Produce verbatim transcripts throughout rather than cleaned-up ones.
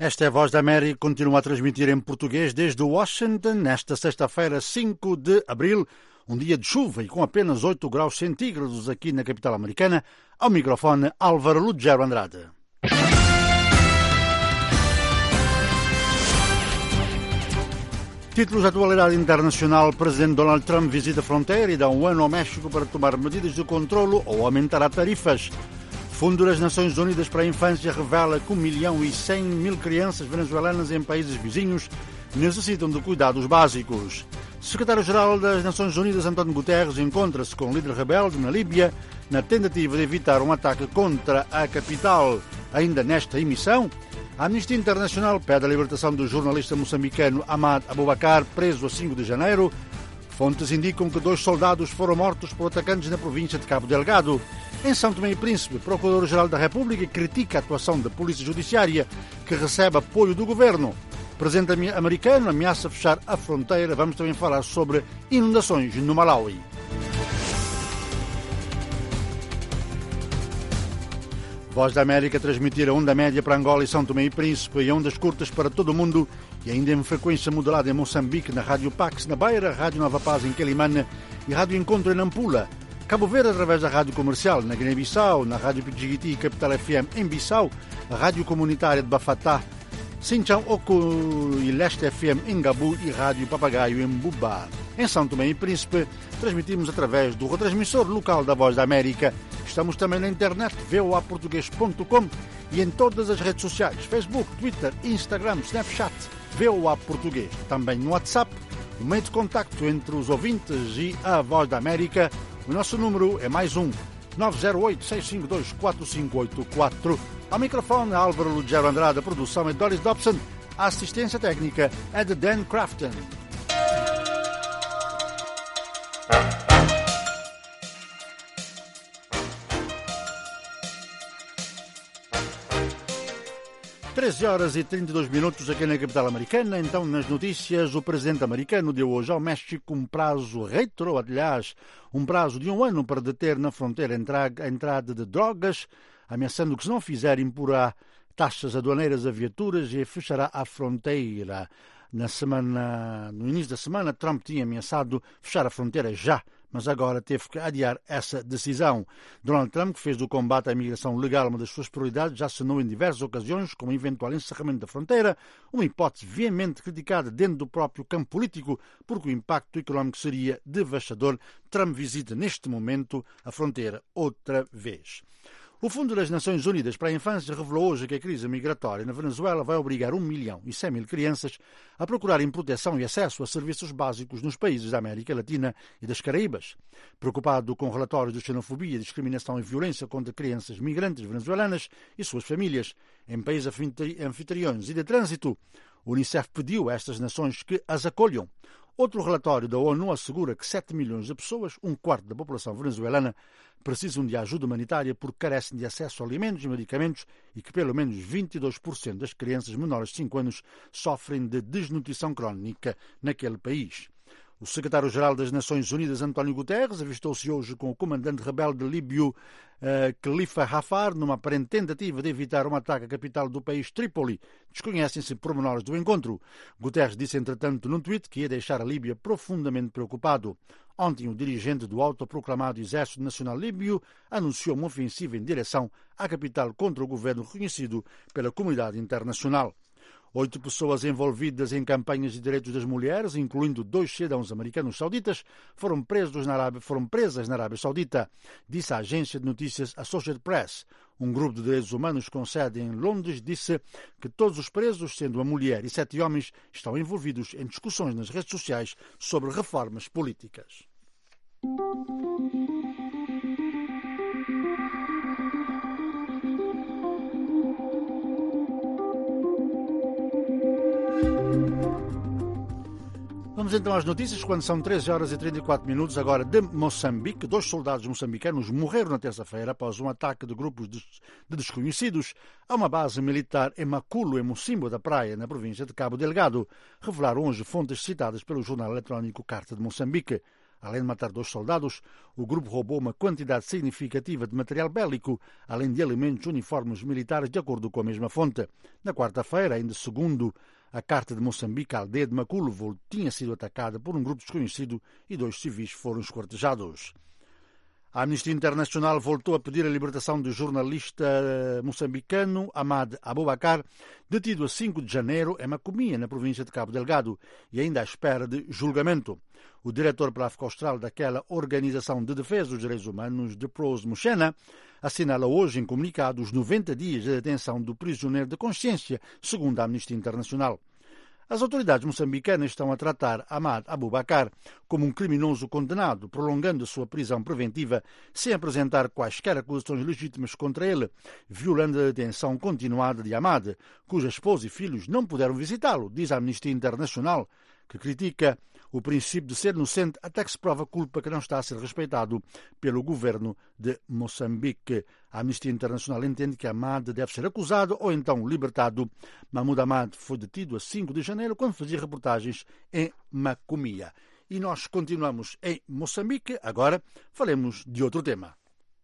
Esta é a Voz da América, continua a transmitir em português desde Washington, nesta sexta-feira, cinco de abril, um dia de chuva e com apenas oito graus centígrados aqui na capital americana. Ao microfone, Álvaro Lugero Andrade. Títulos da atualidade internacional. O presidente Donald Trump visita a fronteira e dá um ano ao México para tomar medidas de controlo ou aumentar as tarifas. Fundo das Nações Unidas para a Infância revela que um milhão e cem mil crianças venezuelanas em países vizinhos necessitam de cuidados básicos. Secretário-Geral das Nações Unidas, António Guterres, encontra-se com o líder rebelde na Líbia na tentativa de evitar um ataque contra a capital. Ainda nesta emissão, a Amnistia Internacional pede a libertação do jornalista moçambicano Ahmad Abubakar, preso a cinco de janeiro. Fontes indicam que dois soldados foram mortos por atacantes na província de Cabo Delgado. Em São Tomé e Príncipe, o Procurador-Geral da República critica a atuação da Polícia Judiciária, que recebe apoio do governo. O presidente americano ameaça fechar a fronteira. Vamos também falar sobre inundações no Malawi. Voz da América transmitir a onda média para Angola e São Tomé e Príncipe e ondas curtas para todo o mundo e ainda em frequência modulada em Moçambique, na Rádio Pax na Beira, Rádio Nova Paz em Quelimane e Rádio Encontro em Nampula. Cabo Verde através da Rádio Comercial na Guiné-Bissau, na Rádio Pidjigiti e Capital F M em Bissau, a Rádio Comunitária de Bafatá, Sinchão Oco e Leste F M em Gabu e Rádio Papagaio em Buba. Em São Tomé e Príncipe, transmitimos através do retransmissor local da Voz da América. Estamos também na internet, v o a português ponto com e em todas as redes sociais, Facebook, Twitter, Instagram, Snapchat, V O A Português. Também no WhatsApp, o meio de contacto entre os ouvintes e a Voz da América. O nosso número é mais um, nove zero oito, seis cinco dois, quatro cinco oito quatro. Ao microfone, Álvaro Lugero Andrade, a produção é Doris Dobson, a assistência técnica é de Dan Crafton. treze horas e trinta e dois minutos aqui na capital americana. Então, nas notícias, o presidente americano deu hoje ao México um prazo retro, aliás, um prazo de um ano para deter na fronteira a entrada de drogas, ameaçando que se não fizer imporá taxas aduaneiras a viaturas e fechará a fronteira. Na semana, no início da semana, Trump tinha ameaçado fechar a fronteira já, mas agora teve que adiar essa decisão. Donald Trump, que fez do combate à imigração legal uma das suas prioridades, já assinou em diversas ocasiões com o eventual encerramento da fronteira, uma hipótese veemente criticada dentro do próprio campo político, porque o impacto económico seria devastador. Trump visita neste momento a fronteira outra vez. O Fundo das Nações Unidas para a Infância revelou hoje que a crise migratória na Venezuela vai obrigar um milhão e cem mil crianças a procurarem proteção e acesso a serviços básicos nos países da América Latina e das Caraíbas. Preocupado com relatórios de xenofobia, discriminação e violência contra crianças migrantes venezuelanas e suas famílias em países anfitriões e de trânsito, o Unicef pediu a estas nações que as acolham. Outro relatório da ONU assegura que sete milhões de pessoas, um quarto da população venezuelana, precisam de ajuda humanitária porque carecem de acesso a alimentos e medicamentos e que pelo menos vinte e dois por cento das crianças menores de cinco anos sofrem de desnutrição crónica naquele país. O secretário-geral das Nações Unidas, António Guterres, avistou-se hoje com o comandante rebelde líbio uh, Khalifa Haftar numa aparente tentativa de evitar um ataque à capital do país, Trípoli. Desconhecem-se pormenores do encontro. Guterres disse, entretanto, num tweet que ia deixar a Líbia profundamente preocupado. Ontem, o dirigente do autoproclamado Exército Nacional Líbio anunciou uma ofensiva em direção à capital contra o governo reconhecido pela comunidade internacional. Oito pessoas envolvidas em campanhas de direitos das mulheres, incluindo dois cidadãos americanos sauditas, foram, presos na Arábia, foram presas na Arábia Saudita, disse a agência de notícias Associated Press. Um grupo de direitos humanos com sede em Londres disse que todos os presos, sendo uma mulher e sete homens, estão envolvidos em discussões nas redes sociais sobre reformas políticas. Vamos então às notícias, quando são treze horas e trinta e quatro minutos, agora de Moçambique. Dois soldados moçambicanos morreram na terça-feira após um ataque de grupos de desconhecidos a uma base militar em Maculo, em Mocimbo da Praia, na província de Cabo Delgado, revelaram hoje fontes citadas pelo jornal eletrónico Carta de Moçambique. Além de matar dois soldados, o grupo roubou uma quantidade significativa de material bélico, além de alimentos, uniformes militares, de acordo com a mesma fonte. Na quarta-feira, ainda segundo a Carta de Moçambique, a aldeia de Maculovo tinha sido atacada por um grupo desconhecido e dois civis foram esquartejados. A Amnistia Internacional voltou a pedir a libertação do jornalista moçambicano Ahmad Abubakar, detido a cinco de janeiro em Macomia, na província de Cabo Delgado, e ainda à espera de julgamento. O diretor para a África Austral daquela Organização de Defesa dos Direitos Humanos, de Pros Mushena, assinala hoje em comunicado os noventa dias de detenção do prisioneiro de consciência, segundo a Amnistia Internacional. As autoridades moçambicanas estão a tratar Ahmad Abubakar como um criminoso condenado, prolongando a sua prisão preventiva sem apresentar quaisquer acusações legítimas contra ele, violando a detenção continuada de Ahmad, cuja esposa e filhos não puderam visitá-lo, diz a Amnistia Internacional, que critica o princípio de ser inocente até que se prova culpa que não está a ser respeitado pelo governo de Moçambique. A Amnistia Internacional entende que Ahmad deve ser acusado ou então libertado. Mahmoud Ahmad foi detido a cinco de janeiro quando fazia reportagens em Macomia. E nós continuamos em Moçambique. Agora falemos de outro tema.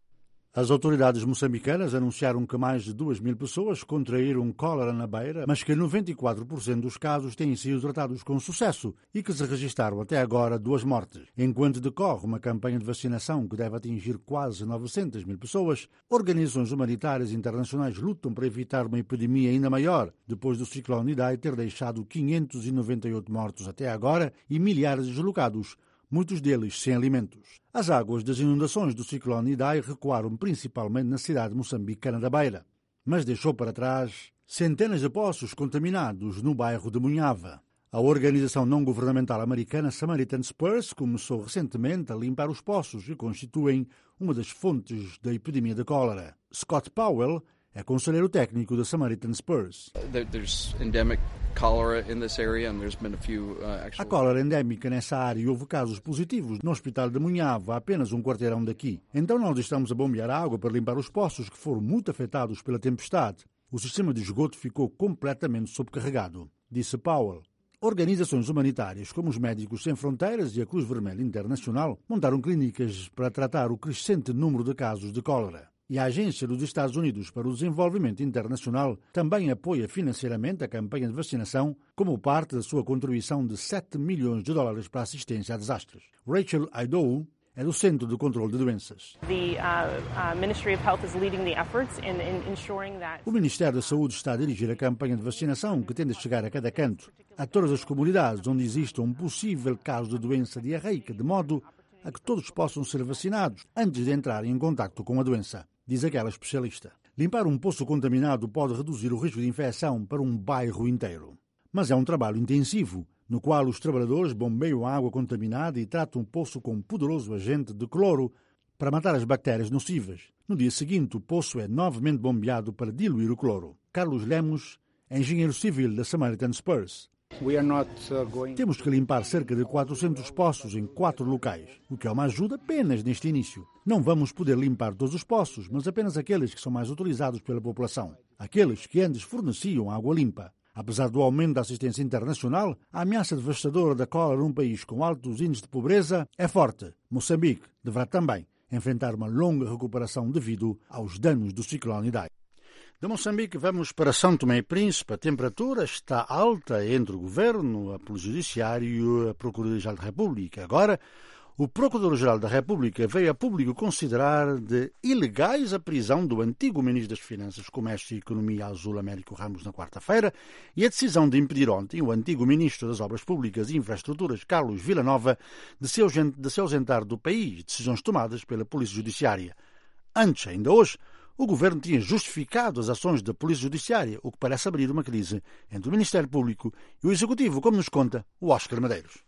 As autoridades moçambicanas anunciaram que mais de duas mil pessoas contraíram cólera na Beira, mas que noventa e quatro por cento dos casos têm sido tratados com sucesso e que se registaram até agora duas mortes. Enquanto decorre uma campanha de vacinação que deve atingir quase novecentas mil pessoas, organizações humanitárias internacionais lutam para evitar uma epidemia ainda maior, depois do ciclone Idai ter deixado quinhentos e noventa e oito mortos até agora e milhares de deslocados, muitos deles sem alimentos. As águas das inundações do ciclone Idai recuaram principalmente na cidade moçambicana da Beira, mas deixou para trás centenas de poços contaminados no bairro de Munhava. A organização não-governamental americana Samaritan Spurs começou recentemente a limpar os poços que constituem uma das fontes da epidemia de cólera. Scott Powell é conselheiro técnico da Samaritan Spurs. There's endemic cholera in this area and there's been a few uh, actual... A cólera endémica nessa área e houve casos positivos no hospital de Munhava, a apenas um quarteirão daqui. Então nós estamos a bombear água para limpar os poços que foram muito afetados pela tempestade. O sistema de esgoto ficou completamente sobrecarregado, disse Powell. Organizações humanitárias como os Médicos Sem Fronteiras e a Cruz Vermelha Internacional montaram clínicas para tratar o crescente número de casos de cólera. E a Agência dos Estados Unidos para o Desenvolvimento Internacional também apoia financeiramente a campanha de vacinação como parte da sua contribuição de sete milhões de dólares para a assistência a desastres. Rachel Idowu é do Centro de Controlo de Doenças. O Ministério da Saúde está a dirigir a campanha de vacinação que tende a chegar a cada canto, a todas as comunidades onde exista um possível caso de doença diarreica, de modo a que todos possam ser vacinados antes de entrarem em contacto com a doença, diz aquela especialista. Limpar um poço contaminado pode reduzir o risco de infecção para um bairro inteiro. Mas é um trabalho intensivo, no qual os trabalhadores bombeiam a água contaminada e tratam o poço com um poderoso agente de cloro para matar as bactérias nocivas. No dia seguinte, o poço é novamente bombeado para diluir o cloro. Carlos Lemos é engenheiro civil da Samaritan Spurs. We are not, uh, going... Temos que limpar cerca de quatrocentos poços em quatro locais, o que é uma ajuda apenas neste início. Não vamos poder limpar todos os poços, mas apenas aqueles que são mais utilizados pela população. Aqueles que antes forneciam água limpa. Apesar do aumento da assistência internacional, a ameaça devastadora da cólera num país com altos índices de pobreza é forte. Moçambique deverá também enfrentar uma longa recuperação devido aos danos do ciclone Idai. De Moçambique vamos para São Tomé e Príncipe. A temperatura está alta entre o Governo, a Polícia Judiciária e a Procuradoria-Geral da República. Agora, o Procurador-Geral da República veio a público considerar de ilegais a prisão do antigo Ministro das Finanças, Comércio e Economia Azul Américo Ramos na quarta-feira e a decisão de impedir ontem o antigo Ministro das Obras Públicas e Infraestruturas, Carlos Villanova, de se ausentar do país, decisões tomadas pela Polícia Judiciária. Antes, ainda hoje, o Governo tinha justificado as ações da Polícia Judiciária, o que parece abrir uma crise entre o Ministério Público e o Executivo, como nos conta o Oscar Medeiros.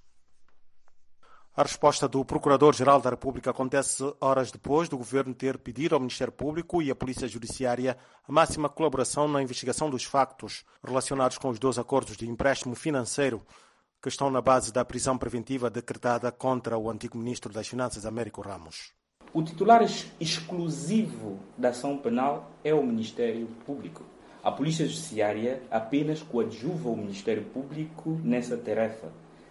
A resposta do Procurador-Geral da República acontece horas depois do Governo ter pedido ao Ministério Público e à Polícia Judiciária a máxima colaboração na investigação dos factos relacionados com os dois acordos de empréstimo financeiro que estão na base da prisão preventiva decretada contra o antigo Ministro das Finanças, Américo Ramos. O titular exclusivo da ação penal é o Ministério Público. A Polícia Judiciária apenas coadjuva o Ministério Público nessa tarefa,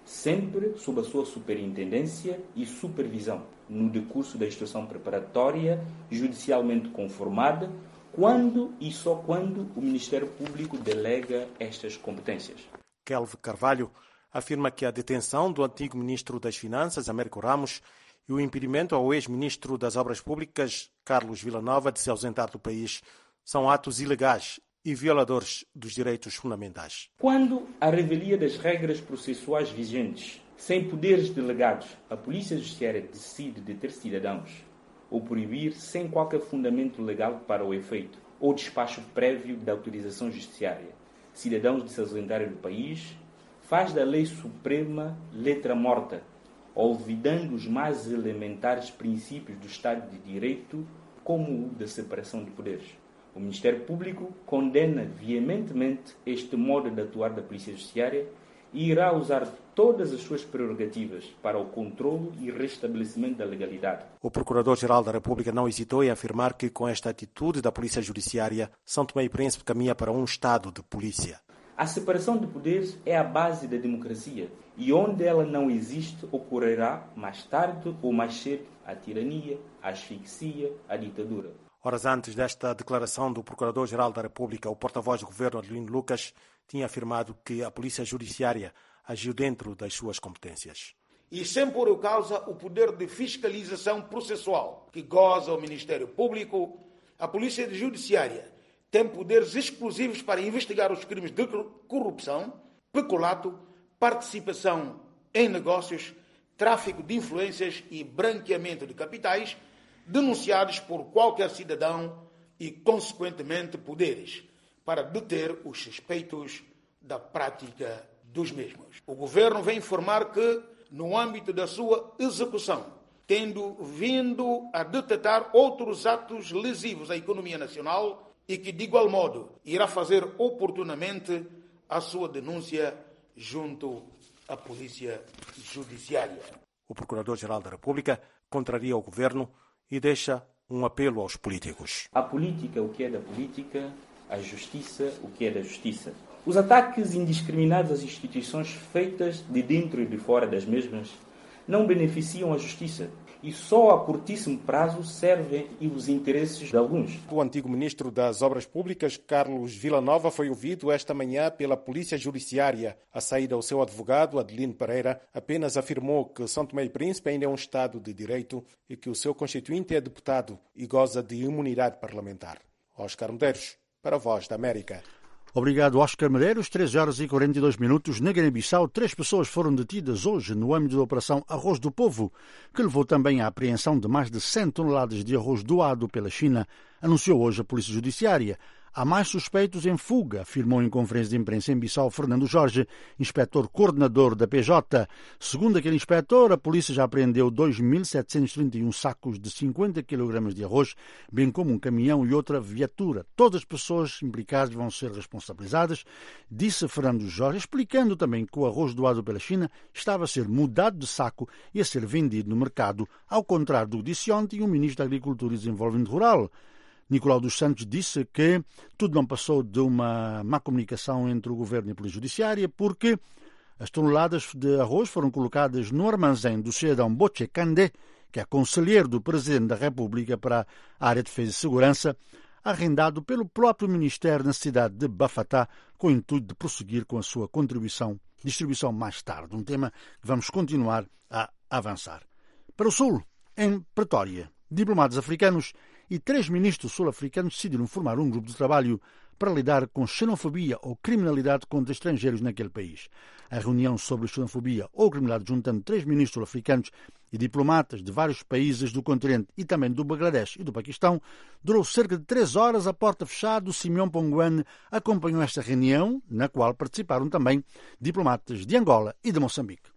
sempre sob a sua superintendência e supervisão, no decurso da instrução preparatória judicialmente conformada, quando e só quando o Ministério Público delega estas competências. Kelvin Carvalho afirma que a detenção do antigo ministro das Finanças, Américo Ramos, e o impedimento ao ex-ministro das Obras Públicas, Carlos Villanova, de se ausentar do país são atos ilegais e violadores dos direitos fundamentais. Quando a revelia das regras processuais vigentes, sem poderes delegados, a Polícia Judiciária decide deter cidadãos ou proibir sem qualquer fundamento legal para o efeito ou despacho prévio da autorização judiciária, cidadãos de se ausentarem do país, faz da lei suprema letra morta, olvidando os mais elementares princípios do Estado de Direito, como o da separação de poderes. O Ministério Público condena veementemente este modo de atuar da Polícia Judiciária e irá usar todas as suas prerrogativas para o controle e restabelecimento da legalidade. O Procurador-Geral da República não hesitou em afirmar que, com esta atitude da Polícia Judiciária, São Tomé e Príncipe caminha para um Estado de polícia. A separação de poderes é a base da democracia e onde ela não existe ocorrerá mais tarde ou mais cedo a tirania, a asfixia, a ditadura. Horas antes desta declaração do Procurador-Geral da República, o porta-voz do governo, Adelino Lucas, tinha afirmado que a Polícia Judiciária agiu dentro das suas competências. E sem pôr em causa o poder de fiscalização processual que goza o Ministério Público, a Polícia Judiciária tem poderes exclusivos para investigar os crimes de corrupção, peculato, participação em negócios, tráfico de influências e branqueamento de capitais denunciados por qualquer cidadão e, consequentemente, poderes para deter os suspeitos da prática dos mesmos. O Governo vem informar que, no âmbito da sua execução, tendo vindo a detectar outros atos lesivos à economia nacional, e que, de igual modo, irá fazer oportunamente a sua denúncia junto à Polícia Judiciária. O Procurador-Geral da República contraria o governo e deixa um apelo aos políticos. A política, o que é da política, a justiça, o que é da justiça. Os ataques indiscriminados às instituições feitas de dentro e de fora das mesmas não beneficiam a justiça e só a curtíssimo prazo servem os interesses de alguns. O antigo ministro das Obras Públicas, Carlos Villanova, foi ouvido esta manhã pela Polícia Judiciária. A saída, o seu advogado, Adelino Pereira, apenas afirmou que São Tomé e Príncipe ainda é um Estado de Direito e que o seu constituinte é deputado e goza de imunidade parlamentar. Oscar Medeiros, para a Voz da América. Obrigado, Oscar Medeiros. treze horas e quarenta e dois minutos. Na Guiné-Bissau, três pessoas foram detidas hoje no âmbito da Operação Arroz do Povo, que levou também à apreensão de mais de cem toneladas de arroz doado pela China, anunciou hoje a Polícia Judiciária. Há mais suspeitos em fuga, afirmou em conferência de imprensa em Bissau Fernando Jorge, inspetor coordenador da P J. Segundo aquele inspetor, a polícia já apreendeu dois mil setecentos e trinta e um sacos de cinquenta quilogramas de arroz, bem como um caminhão e outra viatura. Todas as pessoas implicadas vão ser responsabilizadas, disse Fernando Jorge, explicando também que o arroz doado pela China estava a ser mudado de saco e a ser vendido no mercado, ao contrário do que disse ontem o ministro da Agricultura e Desenvolvimento Rural. Nicolau dos Santos disse que tudo não passou de uma má comunicação entre o governo e a Polícia Judiciária, porque as toneladas de arroz foram colocadas no armazém do cidadão Boche Kandé, que é conselheiro do Presidente da República para a área de defesa e segurança, arrendado pelo próprio Ministério na cidade de Bafatá, com o intuito de prosseguir com a sua contribuição, distribuição mais tarde. Um tema que vamos continuar a avançar. Para o Sul, em Pretória, diplomatas africanos e três ministros sul-africanos decidiram formar um grupo de trabalho para lidar com xenofobia ou criminalidade contra estrangeiros naquele país. A reunião sobre xenofobia ou criminalidade, juntando três ministros sul-africanos e diplomatas de vários países do continente e também do Bangladesh e do Paquistão, durou cerca de três horas a porta fechada. O Simeão Ponguane acompanhou esta reunião, na qual participaram também diplomatas de Angola e de Moçambique.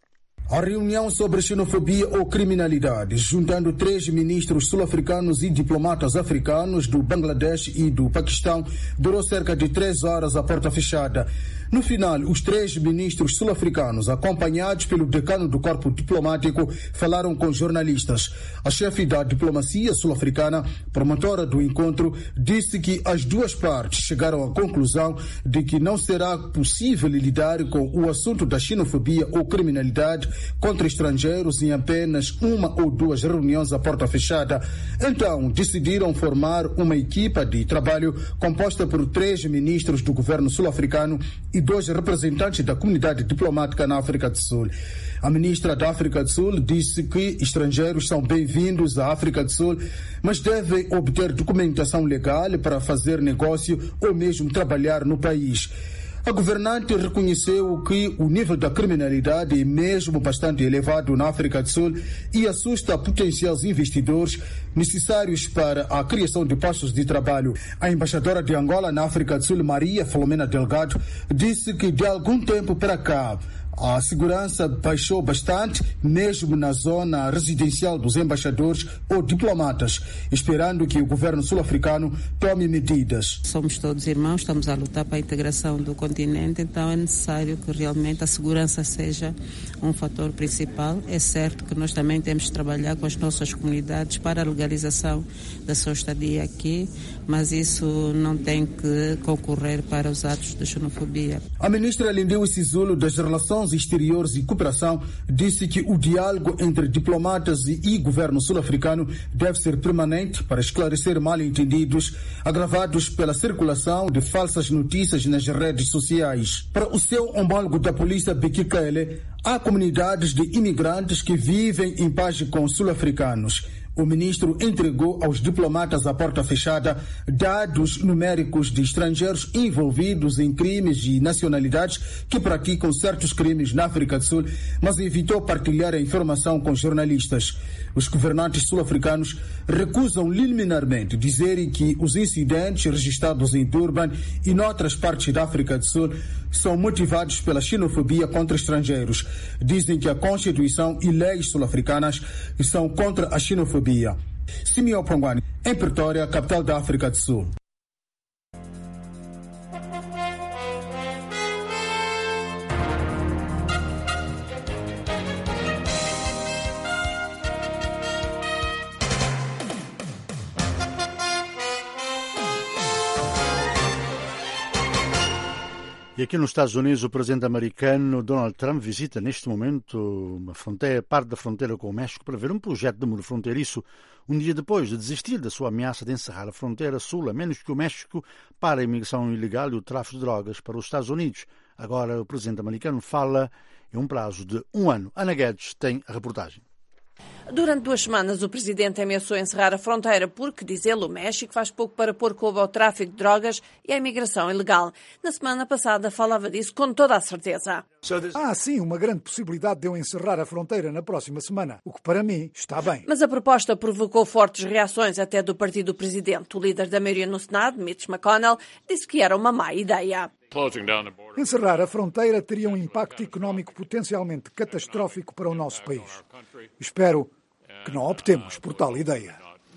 A reunião sobre xenofobia ou criminalidade, juntando três ministros sul-africanos e diplomatas africanos do Bangladesh e do Paquistão, durou cerca de três horas à porta fechada. No final, os três ministros sul-africanos, acompanhados pelo decano do corpo diplomático, falaram com jornalistas. A chefe da diplomacia sul-africana, promotora do encontro, disse que as duas partes chegaram à conclusão de que não será possível lidar com o assunto da xenofobia ou criminalidade contra estrangeiros em apenas uma ou duas reuniões à porta fechada. Então, decidiram formar uma equipa de trabalho composta por três ministros do governo sul-africano e dois representantes da comunidade diplomática na África do Sul. A ministra da África do Sul disse que estrangeiros são bem-vindos à África do Sul, mas devem obter documentação legal para fazer negócio ou mesmo trabalhar no país. A governante reconheceu que o nível da criminalidade é mesmo bastante elevado na África do Sul e assusta potenciais investidores necessários para a criação de postos de trabalho. A embaixadora de Angola na África do Sul, Maria Filomena Delgado, disse que de algum tempo para cá a segurança baixou bastante, mesmo na zona residencial dos embaixadores ou diplomatas, esperando que o governo sul-africano tome medidas. Somos todos irmãos, estamos a lutar para a integração do continente, então é necessário que realmente a segurança seja um fator principal. É certo que nós também temos de trabalhar com as nossas comunidades para a legalização da sua estadia aqui, mas isso não tem que concorrer para os atos de xenofobia. A ministra Lindiwe Sisulu das Relações Exteriores e Cooperação disse que o diálogo entre diplomatas e governo sul-africano deve ser permanente para esclarecer mal-entendidos agravados pela circulação de falsas notícias nas redes sociais. Para o seu homólogo da polícia, Bheki Cele, há comunidades de imigrantes que vivem em paz com sul-africanos. O ministro entregou aos diplomatas à porta fechada dados numéricos de estrangeiros envolvidos em crimes e nacionalidades que praticam certos crimes na África do Sul, mas evitou partilhar a informação com jornalistas. Os governantes sul-africanos recusam liminarmente dizerem que os incidentes registrados em Durban e noutras partes da África do Sul são motivados pela xenofobia contra estrangeiros. Dizem que a Constituição e leis sul-africanas são contra a xenofobia. Simeão Pangwani, em Pretória, capital da África do Sul. E aqui nos Estados Unidos, o presidente americano Donald Trump visita neste momento uma fronteira, parte da fronteira com o México para ver um projeto de muro fronteiriço, um dia depois de desistir da sua ameaça de encerrar a fronteira sul, a menos que o México pare a imigração ilegal e o tráfico de drogas para os Estados Unidos. Agora o presidente americano fala em um prazo de um ano. Ana Guedes tem a reportagem. Durante duas semanas, o presidente ameaçou encerrar a fronteira porque, diz ele, o México faz pouco para pôr cobo ao tráfico de drogas e à imigração ilegal. Na semana passada falava disso com toda a certeza. Há, sim, uma grande possibilidade de eu encerrar a fronteira na próxima semana, o que para mim está bem. Mas a proposta provocou fortes reações até do partido do presidente. O líder da maioria no Senado, Mitch McConnell, disse que era uma má ideia. Encerrar a fronteira teria um impacto económico potencialmente catastrófico para o nosso país. Espero que não optemos por tal ideia.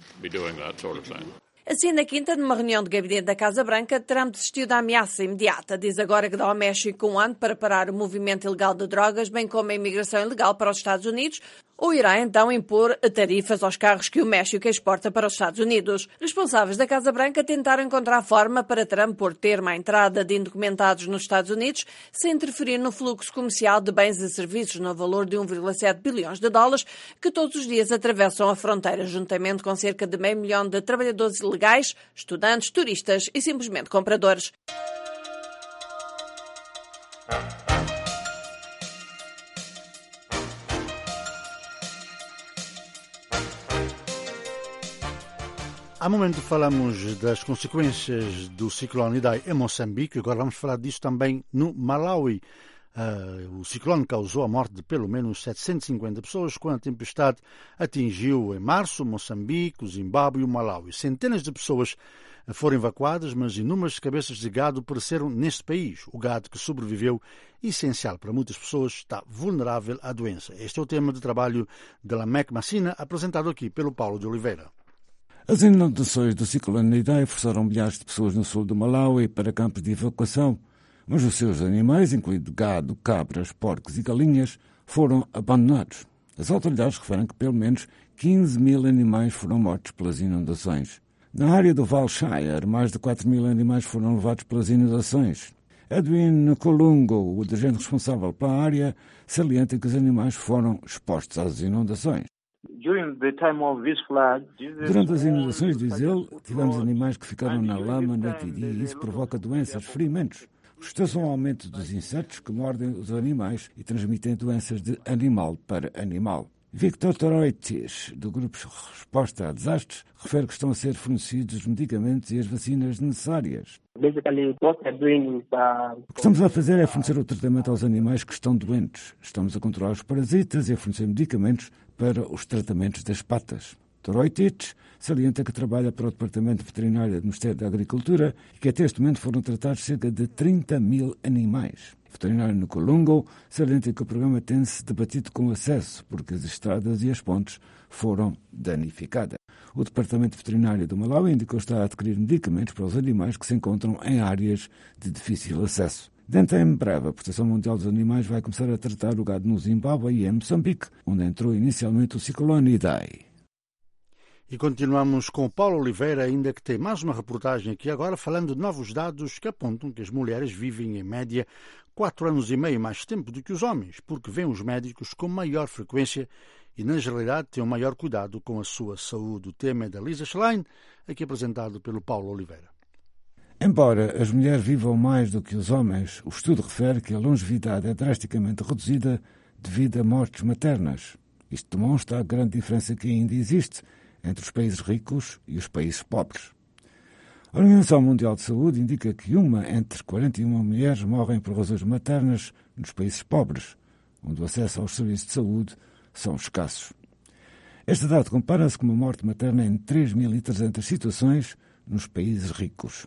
Assim, na quinta, numa reunião de gabinete da Casa Branca, Trump desistiu da ameaça imediata. Diz agora que dá ao México um ano para parar o movimento ilegal de drogas, bem como a imigração ilegal para os Estados Unidos, ou irá então impor tarifas aos carros que o México exporta para os Estados Unidos. Responsáveis da Casa Branca tentaram encontrar forma para Trump pôr termo à entrada de indocumentados nos Estados Unidos, sem interferir no fluxo comercial de bens e serviços no valor de um vírgula sete bilhões de dólares que todos os dias atravessam a fronteira, juntamente com cerca de meio milhão de trabalhadores ilegais, estudantes, turistas e simplesmente compradores. Há momento falamos das consequências do ciclone Idai em Moçambique, agora vamos falar disso também no Malawi. Uh, o ciclone causou a morte de pelo menos setecentas e cinquenta pessoas quando a tempestade atingiu em março Moçambique, o Zimbábue e o Malawi. Centenas de pessoas foram evacuadas, mas inúmeras cabeças de gado pereceram neste país. O gado que sobreviveu, essencial para muitas pessoas, está vulnerável à doença. Este é o tema de trabalho de Lamek Massina, apresentado aqui pelo Paulo de Oliveira. As inundações do ciclone Idai forçaram milhares de pessoas no sul do Malawi para campos de evacuação, mas os seus animais, incluindo gado, cabras, porcos e galinhas, foram abandonados. As autoridades referem que pelo menos quinze mil animais foram mortos pelas inundações. Na área do Val Shire, mais de quatro mil animais foram levados pelas inundações. Edwin Colungo, o dirigente responsável pela área, salienta que os animais foram expostos às inundações. Durante as inundações, diz ele, tivemos animais que ficaram na lama noite e dia e isso provoca doenças, ferimentos. Está-se um aumento dos insetos que mordem os animais e transmitem doenças de animal para animal. Victor Toroitis, do Grupo Resposta a Desastres, refere que estão a ser fornecidos os medicamentos e as vacinas necessárias. O que estamos a fazer é fornecer o tratamento aos animais que estão doentes. Estamos a controlar os parasitas e a fornecer medicamentos para os tratamentos das patas. Toroitis salienta que trabalha para o Departamento Veterinário do Ministério da Agricultura e que até este momento foram tratados cerca de trinta mil animais. O veterinário no Colungo salienta que o programa tem-se debatido com acesso, porque as estradas e as pontes foram danificadas. O Departamento Veterinário do Malawi indicou estar a adquirir medicamentos para os animais que se encontram em áreas de difícil acesso. Dentro em breve, a Proteção Mundial dos Animais vai começar a tratar o gado no Zimbábue e em Moçambique, onde entrou inicialmente o ciclone Idai. E continuamos com o Paulo Oliveira, ainda que tem mais uma reportagem aqui agora, falando de novos dados que apontam que as mulheres vivem, em média, quatro anos e meio mais tempo do que os homens, porque vêm os médicos com maior frequência e, na generalidade, têm um maior cuidado com a sua saúde. O tema é da Lisa Schlein, aqui apresentado pelo Paulo Oliveira. Embora as mulheres vivam mais do que os homens, o estudo refere que a longevidade é drasticamente reduzida devido a mortes maternas. Isto demonstra a grande diferença que ainda existe entre os países ricos e os países pobres. A Organização Mundial de Saúde indica que uma entre quarenta e uma mulheres morrem por razões maternas nos países pobres, onde o acesso aos serviços de saúde são escassos. Esta dado compara-se com uma morte materna em três mil e trezentas situações nos países ricos.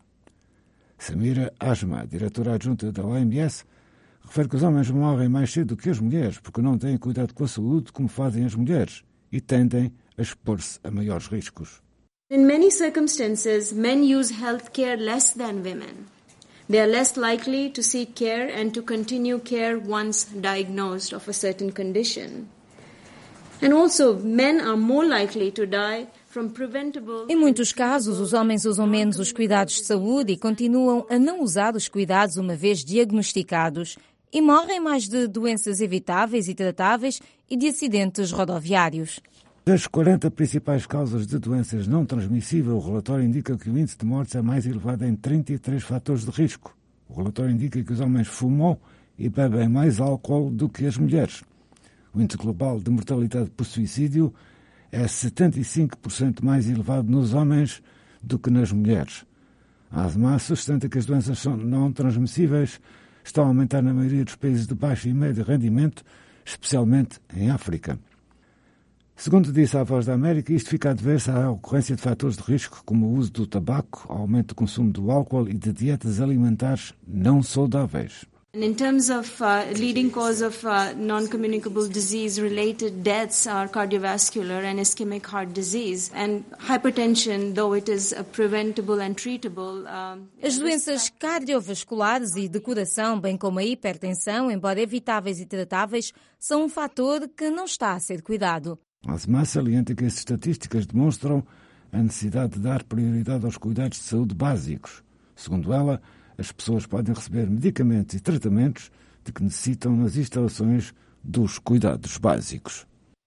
Samira Asma, diretora adjunta da O M S, refere que os homens morrem mais cedo do que as mulheres porque não têm cuidado com a saúde como fazem as mulheres e tendem a expor-se a maiores riscos. In many circumstances, men use health care less than women. They are less likely to seek care and to continue care once diagnosed of a certain condition. And also, men are more likely to die from preventable... Em muitos casos, os homens usam menos os cuidados de saúde e continuam a não usar os cuidados uma vez diagnosticados e morrem mais de doenças evitáveis e tratáveis e de acidentes rodoviários. Das quarenta principais causas de doenças não transmissíveis, o relatório indica que o índice de mortes é mais elevado em trinta e três fatores de risco. O relatório indica que os homens fumam e bebem mais álcool do que as mulheres. O índice global de mortalidade por suicídio é setenta e cinco por cento mais elevado nos homens do que nas mulheres. A ASMA sustenta que as doenças não transmissíveis estão a aumentar na maioria dos países de baixo e médio rendimento, especialmente em África. Segundo disse a Voz da América, isto fica a dever-se à ocorrência de fatores de risco como o uso do tabaco, ao aumento do consumo do álcool e de dietas alimentares não saudáveis. And in terms of uh, leading cause of uh, non-communicable disease-related deaths are cardiovascular and ischemic heart disease. And hypertension, though it is uh, preventable and treatable... Um, As doenças cardiovasculares e de coração, bem como a hipertensão, embora evitáveis e tratáveis, são um fator que não está a ser cuidado. A ASMA salienta que as estatísticas demonstram a necessidade de dar prioridade aos cuidados de saúde básicos. Segundo ela, as pessoas podem receber medicamentos e tratamentos de que necessitam nas instalações dos cuidados básicos.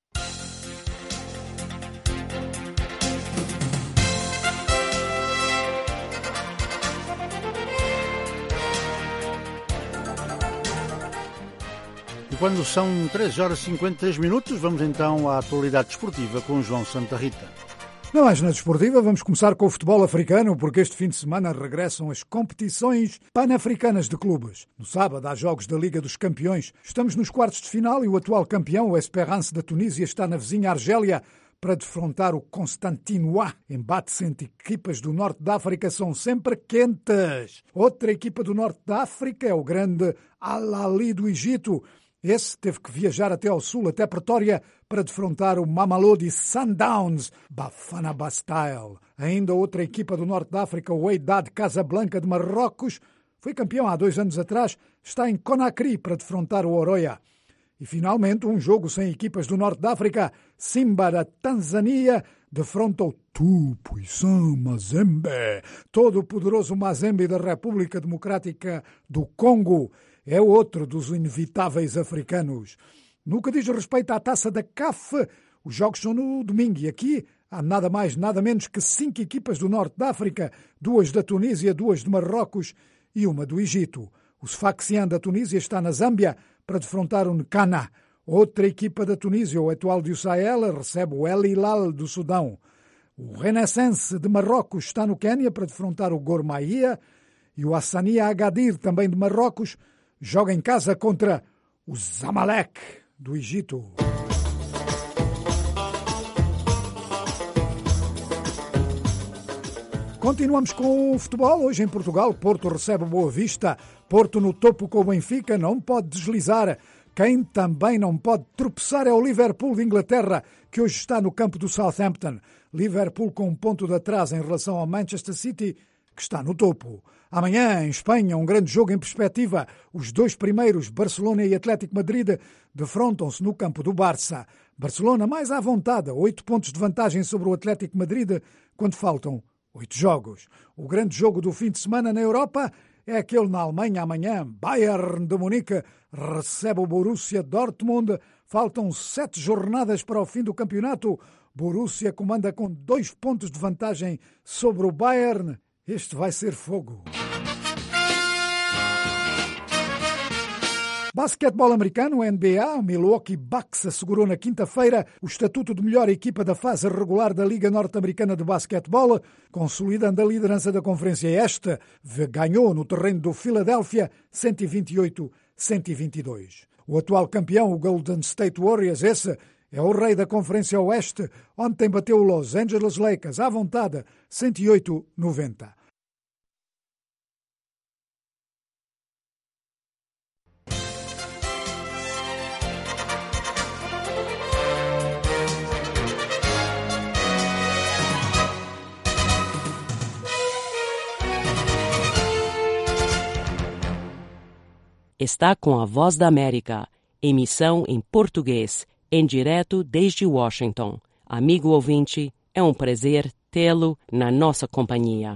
E quando são três horas e cinquenta e três minutos, vamos então à atualidade desportiva com João Santa Rita. Na página desportiva, vamos começar com o futebol africano, porque este fim de semana regressam as competições pan-africanas de clubes. No sábado, há jogos da Liga dos Campeões. Estamos nos quartos de final e o atual campeão, o Esperance da Tunísia, está na vizinha Argélia para defrontar o Constantinois. Embates entre equipas do Norte da África são sempre quentes. Outra equipa do Norte da África é o grande Al-Ahly do Egito. Esse teve que viajar até ao sul, até Pretória, para defrontar o Mamelodi Sundowns, Bafana Bastille. Ainda outra equipa do Norte da África, o Wydad Casablanca de Marrocos, foi campeão há dois anos atrás, está em Conakry para defrontar o Oroya. E finalmente um jogo sem equipas do Norte da África, Simba da Tanzânia defronta o Tupuisan Mazembe, todo o poderoso Mazembe da República Democrática do Congo. É outro dos inevitáveis africanos. No que diz respeito à taça da C A F, os jogos são no domingo e aqui há nada mais, nada menos que cinco equipas do Norte da África, duas da Tunísia, duas de Marrocos e uma do Egito. O Sfaxian da Tunísia está na Zâmbia para defrontar o Nkana. Outra equipa da Tunísia, o Etoile du Sahel, recebe o El Hilal do Sudão. O Renaissance de Marrocos está no Quênia para defrontar o Gor Mahia e o Hassania Agadir, também de Marrocos, joga em casa contra o Zamalek do Egito. Continuamos com o futebol. Hoje em Portugal, Porto recebe o Boa Vista. Porto no topo com o Benfica, não pode deslizar. Quem também não pode tropeçar é o Liverpool de Inglaterra, que hoje está no campo do Southampton. Liverpool com um ponto de atraso em relação ao Manchester City, que está no topo. Amanhã, em Espanha, um grande jogo em perspectiva. Os dois primeiros, Barcelona e Atlético Madrid, defrontam-se no campo do Barça. Barcelona mais à vontade, oito pontos de vantagem sobre o Atlético Madrid, quando faltam oito jogos. O grande jogo do fim de semana na Europa é aquele na Alemanha amanhã. Bayern de Munique recebe o Borussia Dortmund. Faltam sete jornadas para o fim do campeonato. Borussia comanda com dois pontos de vantagem sobre o Bayern. Este vai ser fogo. Basquetebol americano, o N B A, o Milwaukee Bucks assegurou na quinta-feira o estatuto de melhor equipa da fase regular da Liga Norte-Americana de Basquetebol, consolidando a liderança da Conferência Este. Ganhou no terreno do Philadelphia cento e vinte e oito a cento e vinte e dois. O atual campeão, o Golden State Warriors, esse é o rei da Conferência Oeste. Ontem bateu o Los Angeles Lakers à vontade, cento e oito a noventa. Está com a Voz da América, emissão em português, em direto desde Washington. Amigo ouvinte, é um prazer tê-lo na nossa companhia.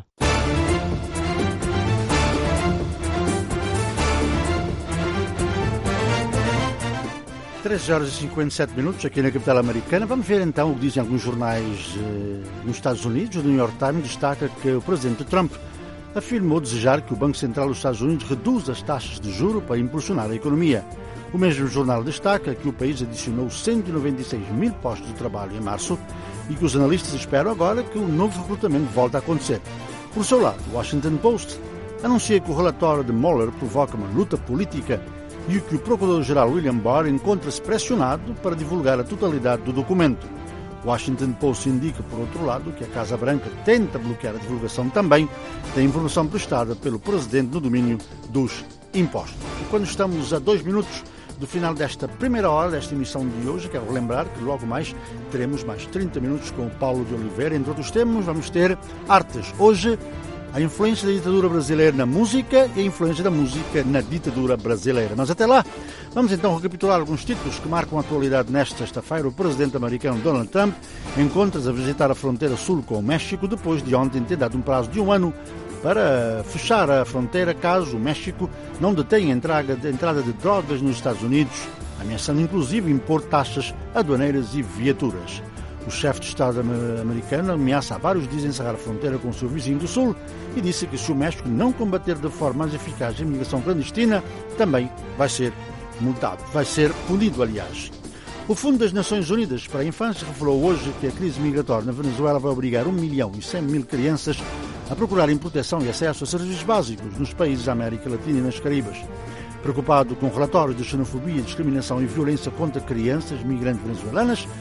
treze horas e cinquenta e sete minutos aqui na capital americana. Vamos ver então o que dizem alguns jornais eh, nos Estados Unidos. O New York Times destaca que o presidente Trump afirmou desejar que o Banco Central dos Estados Unidos reduza as taxas de juros para impulsionar a economia. O mesmo jornal destaca que o país adicionou cento e noventa e seis mil postos de trabalho em março e que os analistas esperam agora que o novo recrutamento volte a acontecer. Por seu lado, o Washington Post anuncia que o relatório de Mueller provoca uma luta política e que o procurador-geral William Barr encontra-se pressionado para divulgar a totalidade do documento. O Washington Post indica, por outro lado, que a Casa Branca tenta bloquear a divulgação também da informação prestada pelo presidente no domínio dos impostos. E quando estamos a dois minutos do final desta primeira hora desta emissão de hoje, quero lembrar que logo mais teremos mais trinta minutos com o Paulo de Oliveira. Entre outros temas, vamos ter artes. Hoje, a influência da ditadura brasileira na música e a influência da música na ditadura brasileira. Mas até lá, vamos então recapitular alguns títulos que marcam a atualidade nesta sexta-feira. O presidente americano Donald Trump encontra-se a visitar a fronteira sul com o México depois de ontem ter dado um prazo de um ano para fechar a fronteira caso o México não detenha a entrada de drogas nos Estados Unidos, ameaçando inclusive impor taxas aduaneiras e viaturas. O chefe de Estado americano ameaça há vários dias encerrar a fronteira com o seu vizinho do Sul e disse que se o México não combater de forma mais eficaz a imigração clandestina, também vai ser multado, vai ser punido, aliás. O Fundo das Nações Unidas para a Infância revelou hoje que a crise migratória na Venezuela vai obrigar um milhão e cem mil crianças a procurarem proteção e acesso a serviços básicos nos países da América Latina e nas Caribas. Preocupado com relatórios de xenofobia, discriminação e violência contra crianças migrantes venezuelanas,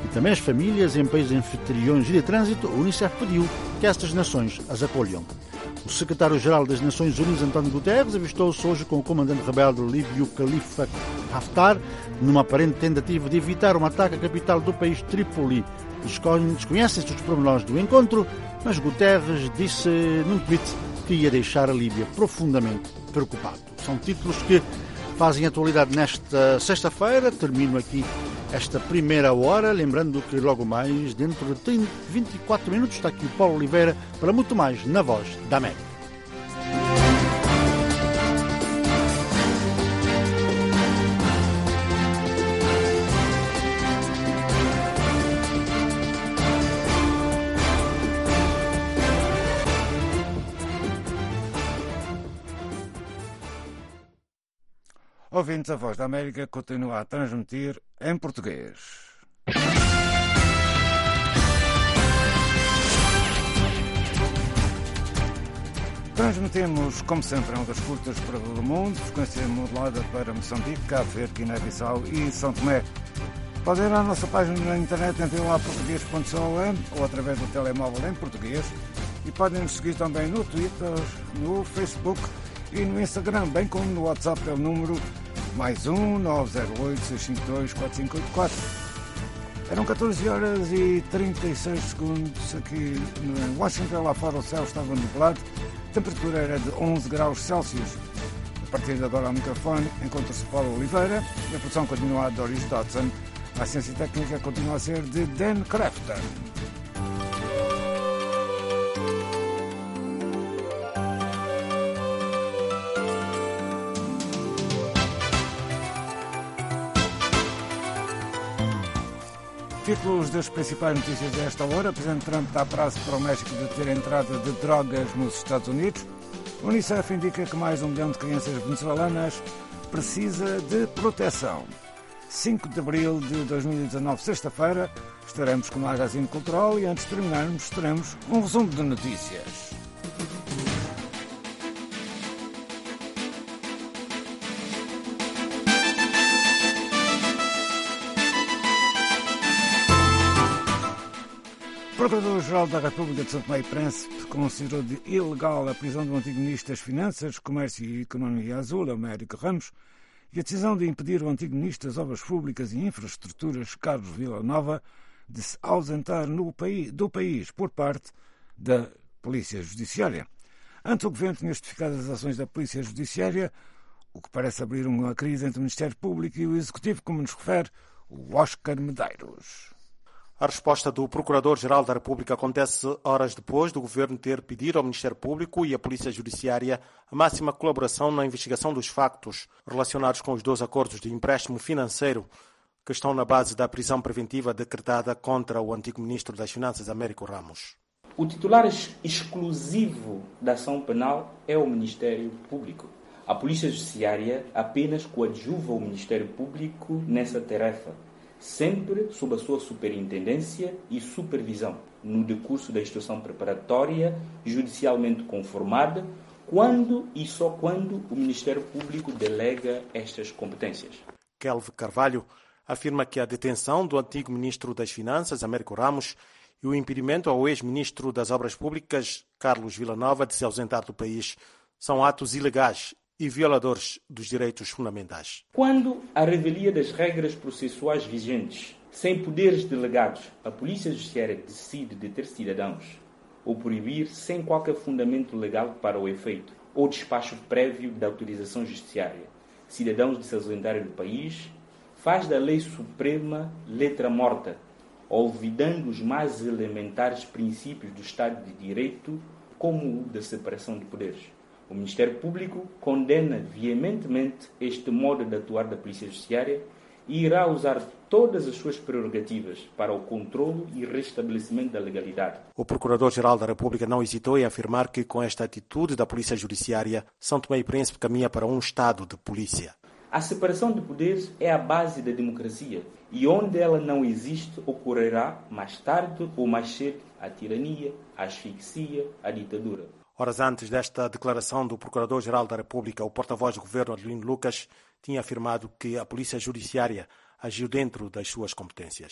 e também as famílias em países anfitriões e de trânsito, a Unicef pediu que estas nações as acolham. O secretário-geral das Nações Unidas, António Guterres, avistou-se hoje com o comandante rebelde líbio Khalifa Haftar numa aparente tentativa de evitar um ataque à capital do país, Trípoli. Desconhecem-se os pormenores do encontro, mas Guterres disse num tweet que ia deixar a Líbia profundamente preocupado. São títulos que fazem atualidade nesta sexta-feira. Termino aqui esta primeira hora, lembrando que logo mais, dentro de vinte e quatro minutos, está aqui o Paulo Oliveira para muito mais na Voz da América. Ouvintes, a Voz da América continua a transmitir em português. Transmitimos, como sempre, em ondas curtas para todo o mundo, frequência modulada para Moçambique, Cabo Verde, Guiné-Bissau e São Tomé. Podem ir à nossa página na internet em v o a português ponto com ou através do telemóvel em português, e podem nos seguir também no Twitter, no Facebook e no Instagram, bem como no WhatsApp pelo número mais um nove zero oito, seis cinco dois, quatro cinco oito quatro. Eram catorze horas e trinta e seis segundos aqui em Washington. Lá fora o céu estava nublado, a temperatura era de onze graus Celsius. A partir de agora ao microfone encontra-se Paulo Oliveira e a produção continua a Doris Dodson. A ciência técnica continua a ser de Dan Crafton. Títulos das principais notícias desta hora. O Presidente Trump dá prazo para o México de ter entrada de drogas nos Estados Unidos. O Unicef indica que mais de um milhão de crianças venezuelanas precisa de proteção. cinco de abril de dois mil e dezanove, sexta-feira, estaremos com o Magazine Cultural e antes de terminarmos, teremos um resumo de notícias. O Procurador-Geral da República de São Tomé e Príncipe considerou de ilegal a prisão do antigo Ministro das Finanças, Comércio e Economia Azul, Américo Ramos, e a decisão de impedir o antigo Ministro das Obras Públicas e Infraestruturas, Carlos Villanova, de se ausentar no país, do país por parte da Polícia Judiciária. Antes, o Governo tinha justificado as ações da Polícia Judiciária, o que parece abrir uma crise entre o Ministério Público e o Executivo, como nos refere o Oscar Medeiros. A resposta do Procurador-Geral da República acontece horas depois do Governo ter pedido ao Ministério Público e à Polícia Judiciária a máxima colaboração na investigação dos factos relacionados com os dois acordos de empréstimo financeiro que estão na base da prisão preventiva decretada contra o antigo Ministro das Finanças, Américo Ramos. O titular exclusivo da ação penal é o Ministério Público. A Polícia Judiciária apenas coadjuva o Ministério Público nessa tarefa, sempre sob a sua superintendência e supervisão, no decurso da instrução preparatória judicialmente conformada, quando e só quando o Ministério Público delega estas competências. Kelvin Carvalho afirma que a detenção do antigo Ministro das Finanças, Américo Ramos, e o impedimento ao ex-Ministro das Obras Públicas, Carlos Villanova, de se ausentar do país são atos ilegais e violadores dos direitos fundamentais. Quando a revelia das regras processuais vigentes, sem poderes delegados, a Polícia Judiciária decide deter cidadãos ou proibir sem qualquer fundamento legal para o efeito ou despacho prévio da autorização judiciária cidadãos de se ausentarem do país, faz da lei suprema letra morta, olvidando os mais elementares princípios do Estado de Direito, como o da separação de poderes. O Ministério Público condena veementemente este modo de atuar da Polícia Judiciária e irá usar todas as suas prerrogativas para o controlo e restabelecimento da legalidade. O Procurador-Geral da República não hesitou em afirmar que, com esta atitude da Polícia Judiciária, São Tomé e Príncipe caminha para um Estado de polícia. A separação de poderes é a base da democracia e onde ela não existe ocorrerá, mais tarde ou mais cedo, a tirania, a asfixia, a ditadura. Horas antes desta declaração do Procurador-Geral da República, o porta-voz do governo, Adelino Lucas, tinha afirmado que a Polícia Judiciária agiu dentro das suas competências.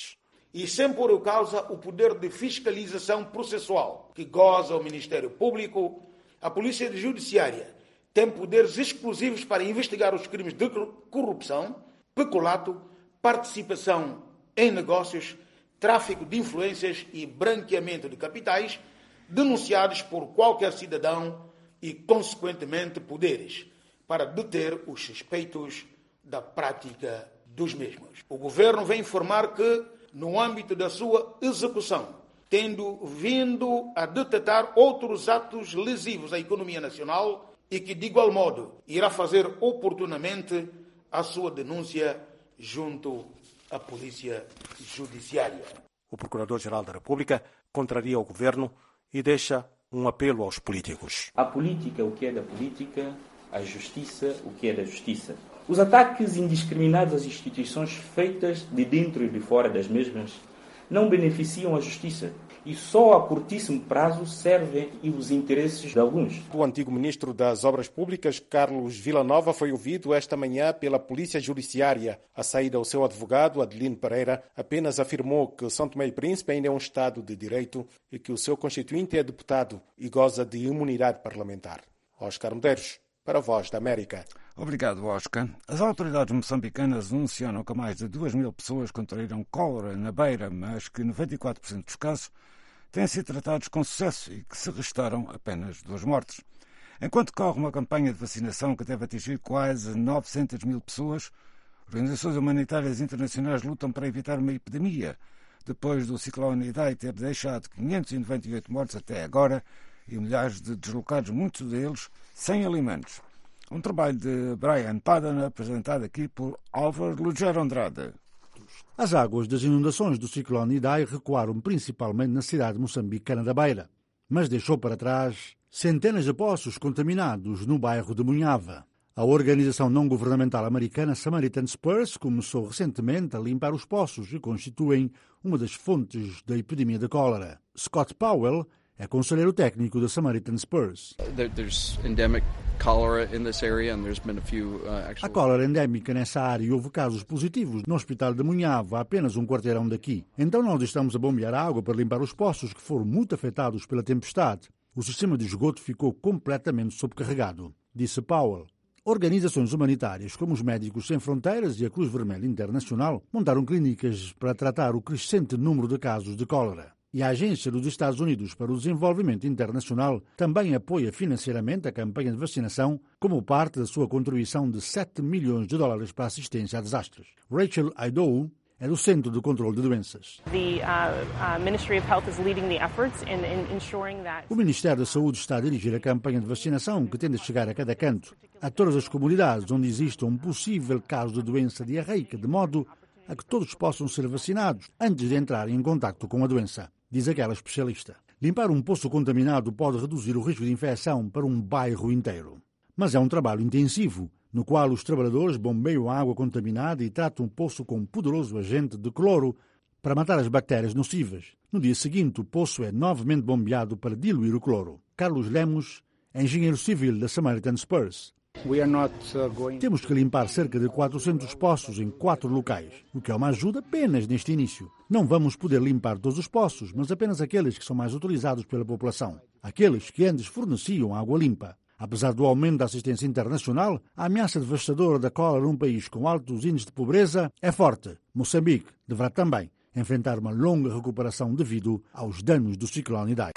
e sem pôr em causa o poder de fiscalização processual que goza o Ministério Público, a Polícia Judiciária tem poderes exclusivos para investigar os crimes de corrupção, peculato, participação em negócios, tráfico de influências e branqueamento de capitais denunciados por qualquer cidadão e, consequentemente, poderes para deter os suspeitos da prática dos mesmos. O Governo vem informar que, no âmbito da sua execução, tendo vindo a detectar outros atos lesivos à economia nacional e que, de igual modo, irá fazer oportunamente a sua denúncia junto à Polícia Judiciária. O Procurador-Geral da República contraria o Governo e deixa um apelo aos políticos. A política, o que é da política, a justiça, o que é da justiça. Os ataques indiscriminados às instituições feitas de dentro e de fora das mesmas não beneficiam a justiça e só a curtíssimo prazo servem os interesses de alguns. O antigo ministro das Obras Públicas, Carlos Villanova, foi ouvido esta manhã pela Polícia Judiciária. A saída, o seu advogado, Adelino Pereira, apenas afirmou que São Tomé e Príncipe ainda é um Estado de Direito e que o seu constituinte é deputado e goza de imunidade parlamentar. Oscar Medeiros, para a Voz da América. Obrigado, Oscar. As autoridades moçambicanas anunciaram que mais de duas mil pessoas contraíram cólera na Beira, mas que noventa e quatro por cento dos casos têm sido tratados com sucesso e que se registaram apenas duas mortes. Enquanto corre uma campanha de vacinação que deve atingir quase novecentas mil pessoas, organizações humanitárias internacionais lutam para evitar uma epidemia, depois do ciclone Idai ter deixado quinhentos e noventa e oito mortes até agora e milhares de deslocados, muitos deles sem alimentos. Um trabalho de Brian Padden, apresentado aqui por Álvaro Lugero Andrade. As águas das inundações do ciclone Idai recuaram principalmente na cidade moçambicana da Beira, mas deixou para trás centenas de poços contaminados no bairro de Munhava. A organização não-governamental americana Samaritan Spurs começou recentemente a limpar os poços que constituem uma das fontes da epidemia de cólera. Scott Powell é conselheiro técnico da Samaritan Spurs. There's endemic cholera in this area and there's been a few uh, actual... A cólera endémica nessa área e houve casos positivos no hospital de Munhava, a apenas um quarteirão daqui. Então nós estamos a bombear água para limpar os poços que foram muito afetados pela tempestade. O sistema de esgoto ficou completamente sobrecarregado, disse Powell. Organizações humanitárias como os Médicos Sem Fronteiras e a Cruz Vermelha Internacional montaram clínicas para tratar o crescente número de casos de cólera. E a Agência dos Estados Unidos para o Desenvolvimento Internacional também apoia financeiramente a campanha de vacinação como parte da sua contribuição de sete milhões de dólares para a assistência a desastres. Rachel Idowu é do Centro de Controlo de Doenças. O Ministério da Saúde está a dirigir a campanha de vacinação que tende a chegar a cada canto, a todas as comunidades onde existe um possível caso de doença diarreica, de modo a que todos possam ser vacinados antes de entrarem em contacto com a doença, diz aquela especialista. Limpar um poço contaminado pode reduzir o risco de infecção para um bairro inteiro. Mas é um trabalho intensivo, no qual os trabalhadores bombeiam a água contaminada e tratam o poço com um poderoso agente de cloro para matar as bactérias nocivas. No dia seguinte, o poço é novamente bombeado para diluir o cloro. Carlos Lemos é engenheiro civil da Samaritan Spurs. We are not, uh, going... Temos que limpar cerca de quatrocentos poços em quatro locais, o que é uma ajuda apenas neste início. Não vamos poder limpar todos os poços, mas apenas aqueles que são mais utilizados pela população. Aqueles que antes forneciam água limpa. Apesar do aumento da assistência internacional, a ameaça devastadora da cólera num país com altos índices de pobreza é forte. Moçambique deverá também enfrentar uma longa recuperação devido aos danos do ciclone Idai.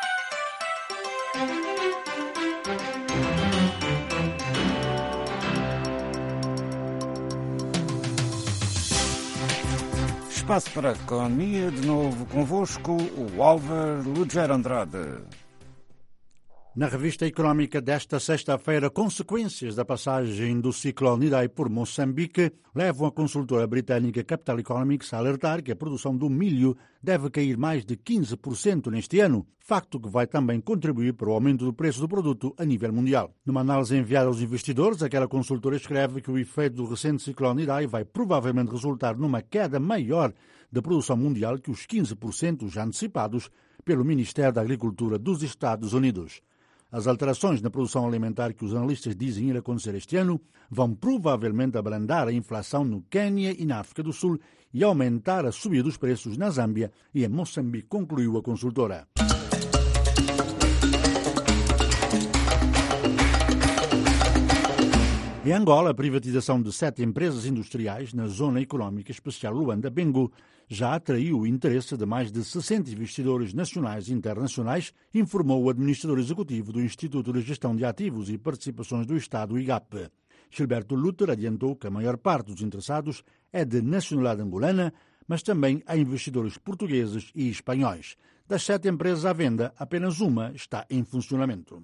Espaço para a economia, de novo convosco, o Álvaro Lugero Andrade. Na revista económica desta sexta-feira, consequências da passagem do ciclone Idai por Moçambique levam a consultora britânica Capital Economics a alertar que a produção do milho deve cair mais de quinze por cento neste ano, facto que vai também contribuir para o aumento do preço do produto a nível mundial. Numa análise enviada aos investidores, aquela consultora escreve que o efeito do recente ciclone Idai vai provavelmente resultar numa queda maior da produção mundial que os quinze por cento já antecipados pelo Ministério da Agricultura dos Estados Unidos. As alterações na produção alimentar que os analistas dizem ir acontecer este ano vão provavelmente abrandar a inflação no Quênia e na África do Sul e aumentar a subida dos preços na Zâmbia e em Moçambique, concluiu a consultora. Em Angola, a privatização de sete empresas industriais na Zona Económica Especial Luanda-Bengu já atraiu o interesse de mais de sessenta investidores nacionais e internacionais, informou o administrador executivo do Instituto de Gestão de Ativos e Participações do Estado, I G A P. Gilberto Lutter adiantou que a maior parte dos interessados é de nacionalidade angolana, mas também há investidores portugueses e espanhóis. Das sete empresas à venda, apenas uma está em funcionamento.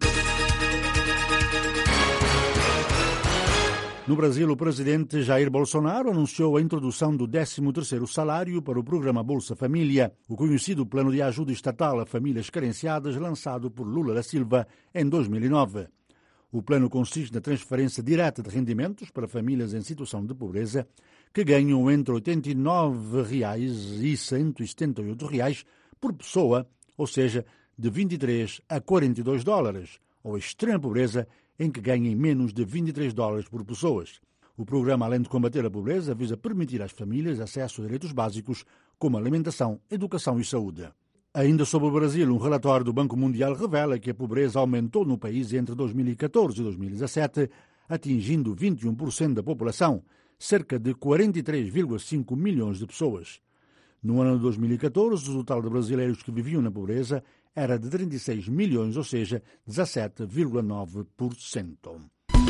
No Brasil, o presidente Jair Bolsonaro anunciou a introdução do décimo terceiro salário para o programa Bolsa Família, o conhecido plano de ajuda estatal a famílias carenciadas lançado por Lula da Silva em dois mil e nove. O plano consiste na transferência direta de rendimentos para famílias em situação de pobreza que ganham entre oitenta e nove reais e cento e setenta e oito reais por pessoa, ou seja, de vinte e três a quarenta e dois dólares, ou extrema pobreza em que ganhem menos de vinte e três dólares por pessoas. O programa, além de combater a pobreza, visa permitir às famílias acesso a direitos básicos como alimentação, educação e saúde. Ainda sobre o Brasil, um relatório do Banco Mundial revela que a pobreza aumentou no país entre dois mil e catorze e dois mil e dezassete, atingindo vinte e um por cento da população, cerca de quarenta e três vírgula cinco milhões de pessoas. No ano de dois mil e catorze, o total de brasileiros que viviam na pobreza era de trinta e seis milhões, ou seja, dezassete vírgula nove por cento.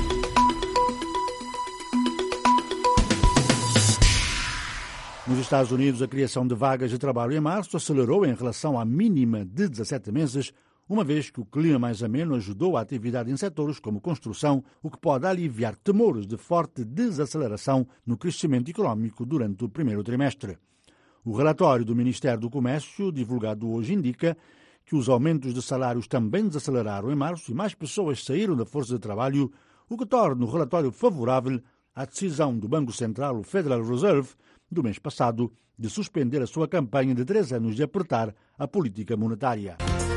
Nos Estados Unidos, a criação de vagas de trabalho em março acelerou em relação à mínima de dezassete meses, uma vez que o clima mais ameno ajudou a atividade em setores como construção, o que pode aliviar temores de forte desaceleração no crescimento econômico durante o primeiro trimestre. O relatório do Ministério do Comércio, divulgado hoje, indica que os aumentos de salários também desaceleraram em março e mais pessoas saíram da força de trabalho, o que torna o relatório favorável à decisão do Banco Central, o Federal Reserve, do mês passado, de suspender a sua campanha de três anos de apertar a política monetária.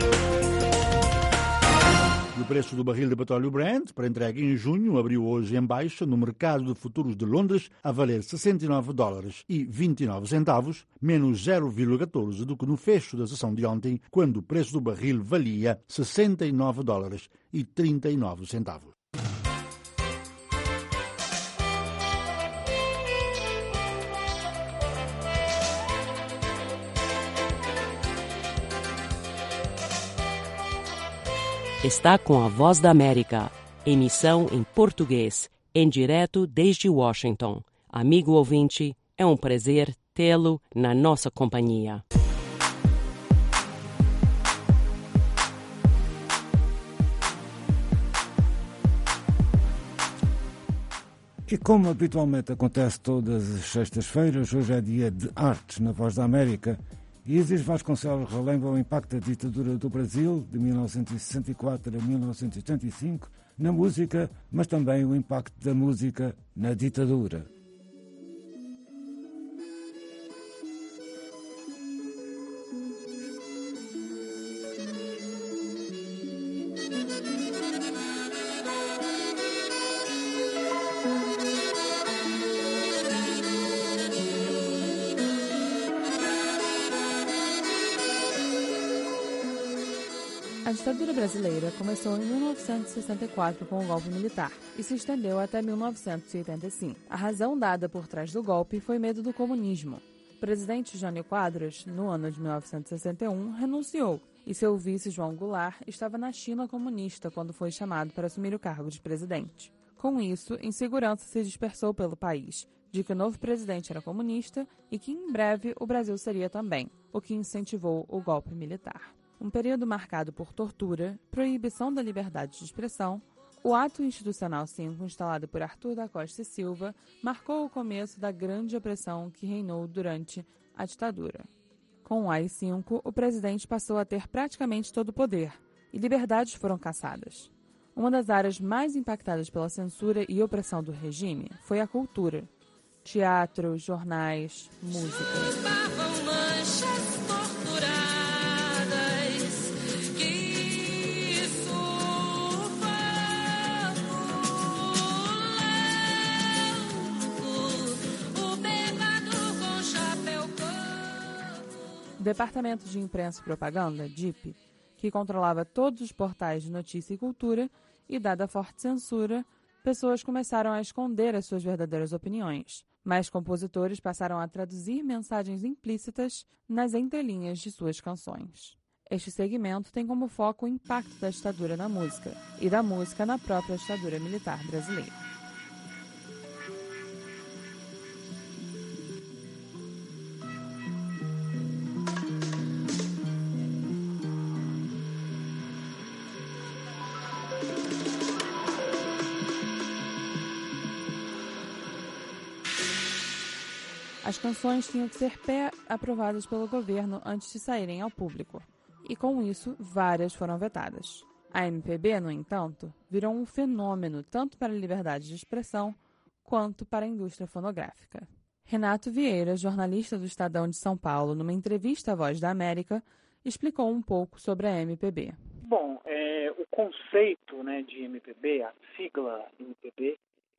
O preço do barril de petróleo Brent, para entrega em junho, abriu hoje em baixa no mercado de futuros de Londres a valer sessenta e nove dólares e vinte e nove centavos, menos zero vírgula catorze do que no fecho da sessão de ontem, quando o preço do barril valia sessenta e nove dólares e trinta e nove centavos. Está com a Voz da América, emissão em português, em direto desde Washington. Amigo ouvinte, é um prazer tê-lo na nossa companhia. E como habitualmente acontece todas as sextas-feiras, hoje é dia de artes na Voz da América. E Isis Vasconcelos relembra o impacto da ditadura do Brasil, de mil novecentos e sessenta e quatro a mil novecentos e oitenta e cinco, na música, mas também o impacto da música na ditadura. A ditadura brasileira começou em mil novecentos e sessenta e quatro com o golpe militar e se estendeu até mil novecentos e oitenta e cinco. A razão dada por trás do golpe foi medo do comunismo. O presidente Jânio Quadros, no ano de mil novecentos e sessenta e um, renunciou e seu vice João Goulart estava na China comunista quando foi chamado para assumir o cargo de presidente. Com isso, insegurança se dispersou pelo país, de que o novo presidente era comunista e que em breve o Brasil seria também, o que incentivou o golpe militar. Um período marcado por tortura, proibição da liberdade de expressão, o Ato Institucional cinco, instalado por Arthur da Costa e Silva, marcou o começo da grande opressão que reinou durante a ditadura. Com o A I cinco, o presidente passou a ter praticamente todo o poder, e liberdades foram cassadas. Uma das áreas mais impactadas pela censura e opressão do regime foi a cultura. Teatro, jornais, música. O Departamento de Imprensa e Propaganda, D I P, que controlava todos os portais de notícia e cultura, e dada a forte censura, pessoas começaram a esconder as suas verdadeiras opiniões, mas compositores passaram a traduzir mensagens implícitas nas entrelinhas de suas canções. Este segmento tem como foco o impacto da ditadura na música e da música na própria ditadura militar brasileira. As canções tinham que ser pré-aprovadas pelo governo antes de saírem ao público, e com isso, várias foram vetadas. A M P B, no entanto, virou um fenômeno tanto para a liberdade de expressão quanto para a indústria fonográfica. Renato Vieira, jornalista do Estadão de São Paulo, numa entrevista à Voz da América, explicou um pouco sobre a M P B. Bom, é, o conceito, né, de M P B, a sigla M P B,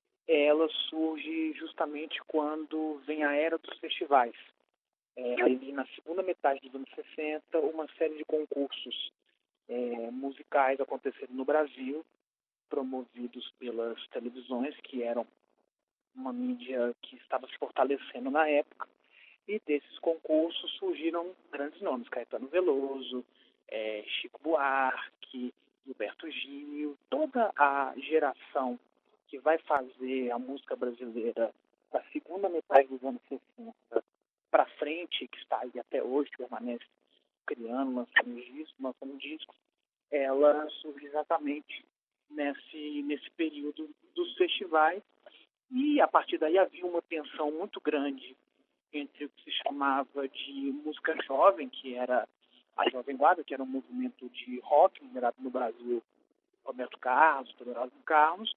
ela surge justamente quando vem a era dos festivais. É, ali na segunda metade dos anos sessenta, uma série de concursos é, musicais aconteceram no Brasil, promovidos pelas televisões, que eram uma mídia que estava se fortalecendo na época, e desses concursos surgiram grandes nomes, Caetano Veloso, é, Chico Buarque, Gilberto Gil, toda a geração que vai fazer a música brasileira da segunda metade dos anos sessenta para frente, que está aí até hoje, permanece criando, lançando discos, lançando discos, ela surge exatamente nesse, nesse período dos festivais, e a partir daí havia uma tensão muito grande entre o que se chamava de música jovem, que era a Jovem Guarda, que era um movimento de rock liderado no Brasil, Roberto Carlos, Poderoso Carlos,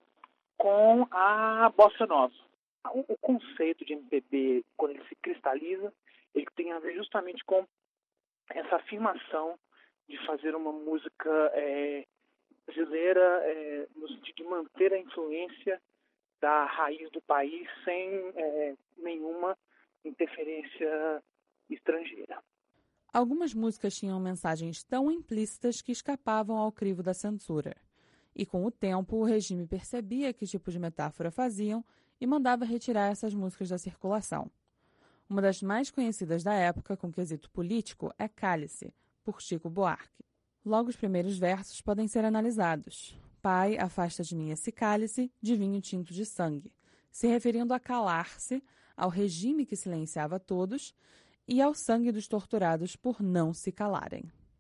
com a bossa nova. O, o conceito de M P B, quando ele se cristaliza, ele tem a ver justamente com essa afirmação de fazer uma música é, brasileira é, no sentido de manter a influência da raiz do país sem é, nenhuma interferência estrangeira. Algumas músicas tinham mensagens tão implícitas que escapavam ao crivo da censura. E com o tempo, o regime percebia que tipo de metáfora faziam e mandava retirar essas músicas da circulação. Uma das mais conhecidas da época, com quesito político, é Cálice, por Chico Buarque. Logo os primeiros versos podem ser analisados. Pai, afasta de mim esse cálice de vinho tinto de sangue, se referindo a calar-se, ao regime que silenciava todos e ao sangue dos torturados por não se calarem.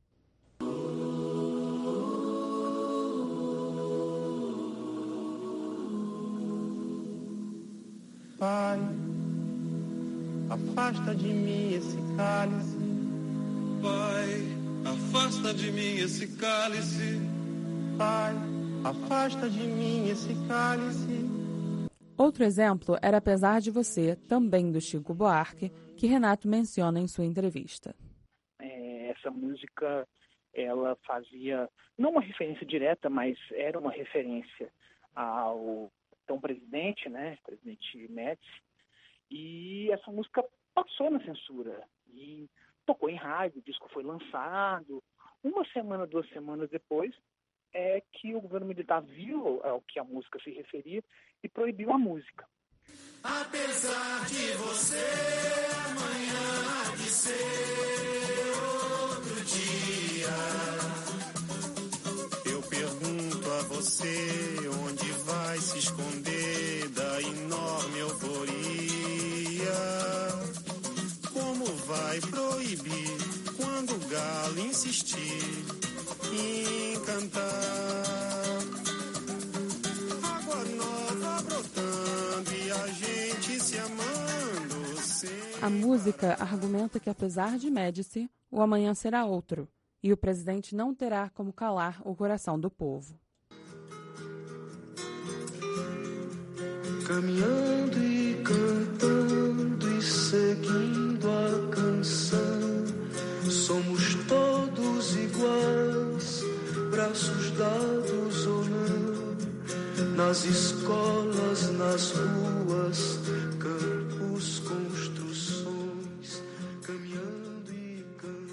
Pai, afasta de mim esse cálice. Pai, afasta de mim esse cálice. Pai, afasta de mim esse cálice. Outro exemplo era Apesar de Você, também do Chico Buarque, que Renato menciona em sua entrevista. É, essa música, ela fazia, não uma referência direta, mas era uma referência ao então presidente, né, presidente Médici, e essa música passou na censura e tocou em rádio, o disco foi lançado. Uma semana, duas semanas depois, é que o governo militar viu ao que a música se referia e proibiu a música. Apesar de você, amanhã há de ser outro dia. Eu pergunto a você onde vai se esconder da enorme euforia. Como vai proibir quando o galo insistir em cantar? Água nova brotando e a gente se amando sempre. A música argumenta que, apesar de Médici, o amanhã será outro, e o presidente não terá como calar o coração do povo. Caminhando e cantando e seguindo a canção, somos todos iguais, braços dados ou não, nas escolas, nas ruas, campos, construções, caminhando e cantando.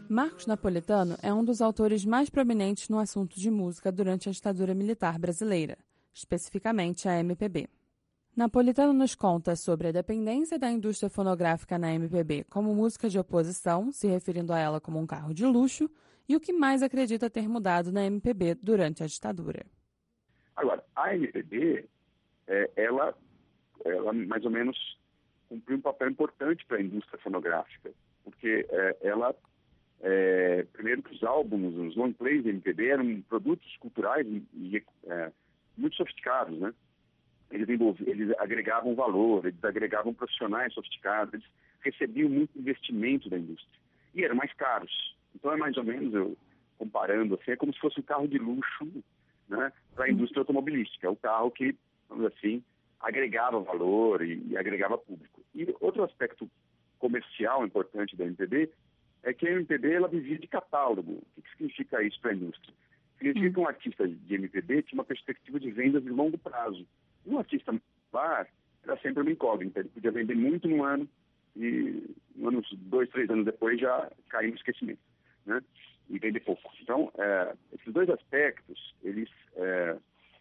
Marcos Napolitano é um dos autores mais proeminentes no assunto de música durante a ditadura militar brasileira, especificamente a M P B. Napolitano nos conta sobre a dependência da indústria fonográfica na M P B como música de oposição, se referindo a ela como um carro de luxo, e o que mais acredita ter mudado na M P B durante a ditadura. Agora, a M P B, é, ela, ela mais ou menos cumpriu um papel importante para a indústria fonográfica, porque é, ela, é, primeiro que os álbuns, os long plays da M P B eram produtos culturais e, e, é, muito sofisticados, né? Eles, eles agregavam valor, eles agregavam profissionais sofisticados, eles recebiam muito investimento da indústria e eram mais caros. Então é mais ou menos, eu, comparando assim, é como se fosse um carro de luxo, né, para a indústria automobilística. É o carro que, vamos dizer assim, agregava valor e, e agregava público. E outro aspecto comercial importante da M P B é que a M P B ela vivia de catálogo. O que, que significa isso para a indústria? Significa que um artista de M P B tinha uma perspectiva de vendas de longo prazo. Um artista bar era sempre uma incógnita. Ele podia vender muito num ano e uns dois, três anos depois já cair no esquecimento, né? E vender pouco. Então, é, esses dois aspectos, eles, é,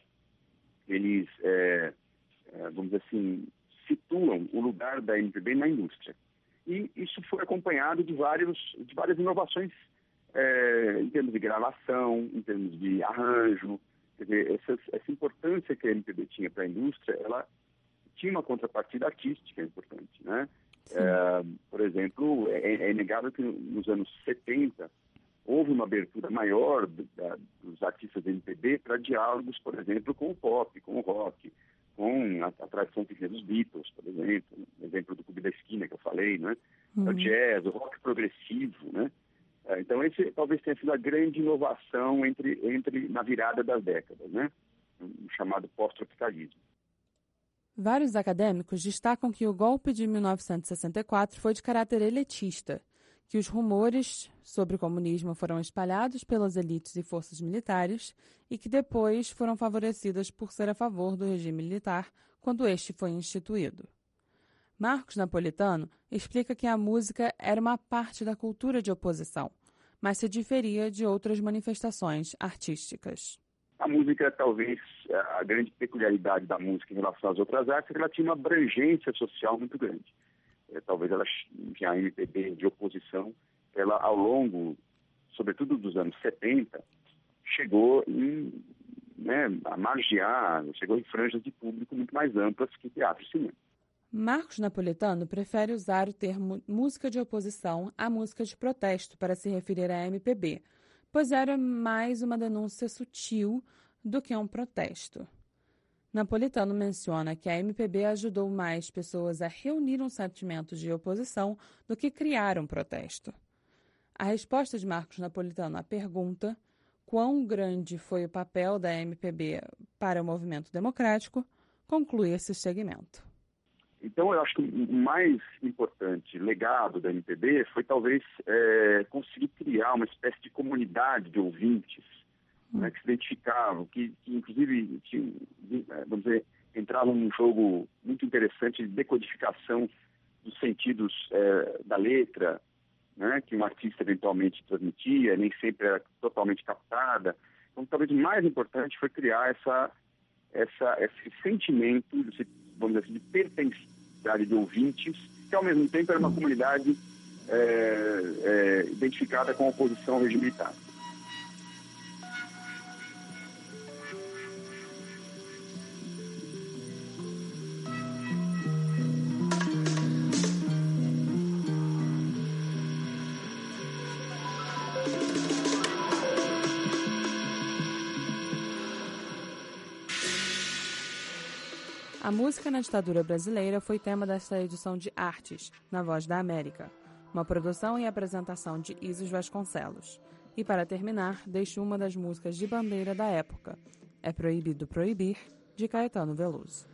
eles é, é, vamos dizer assim, situam o lugar da M P B na indústria. E isso foi acompanhado de, vários, de várias inovações é, em termos de gravação, em termos de arranjo. Quer dizer, essa, essa importância que a M P B tinha para a indústria, ela tinha uma contrapartida artística importante, né? É, por exemplo, é, é inegável que nos anos setenta houve uma abertura maior do, da, dos artistas da M P B para diálogos, por exemplo, com o pop, com o rock, com a, a tradição que vinha dos Beatles, por exemplo, o exemplo do Clube da Esquina que eu falei, né? Uhum. O jazz, o rock progressivo, né? Então, esse talvez tenha sido a grande inovação entre, entre, na virada das décadas, né? O chamado pós-tropicalismo. Vários acadêmicos destacam que o golpe de mil novecentos e sessenta e quatro foi de caráter elitista, que os rumores sobre o comunismo foram espalhados pelas elites e forças militares e que depois foram favorecidas por ser a favor do regime militar quando este foi instituído. Marcos Napolitano explica que a música era uma parte da cultura de oposição, mas se diferia de outras manifestações artísticas. A música, talvez, a grande peculiaridade da música em relação às outras artes é que ela tinha uma abrangência social muito grande. É, talvez ela, que a M P B de oposição, ela ao longo, sobretudo dos anos setenta, chegou em, né, a margear, chegou em franjas de público muito mais amplas que teatro e cinema. Marcos Napolitano prefere usar o termo música de oposição à música de protesto para se referir à M P B, pois era mais uma denúncia sutil do que um protesto. Napolitano menciona que a M P B ajudou mais pessoas a reunir um sentimento de oposição do que criar um protesto. A resposta de Marcos Napolitano à pergunta quão grande foi o papel da M P B para o movimento democrático conclui esse segmento. Então, eu acho que o mais importante legado da M P B foi talvez é, conseguir criar uma espécie de comunidade de ouvintes, hum. né, que se identificavam, que, que inclusive tinha, vamos dizer, entravam num jogo muito interessante de decodificação dos sentidos é, da letra, né, que um artista eventualmente transmitia, nem sempre era totalmente captada. Então, talvez o mais importante foi criar essa, essa, esse sentimento, esse, vamos dizer assim, de pertencimento de ouvintes, que ao mesmo tempo era uma comunidade é, é, identificada com a oposição ao regime militar. A música na ditadura brasileira foi tema desta edição de Artes, na Voz da América, uma produção e apresentação de Isis Vasconcelos. E para terminar, deixo uma das músicas de bandeira da época, É Proibido Proibir, de Caetano Veloso.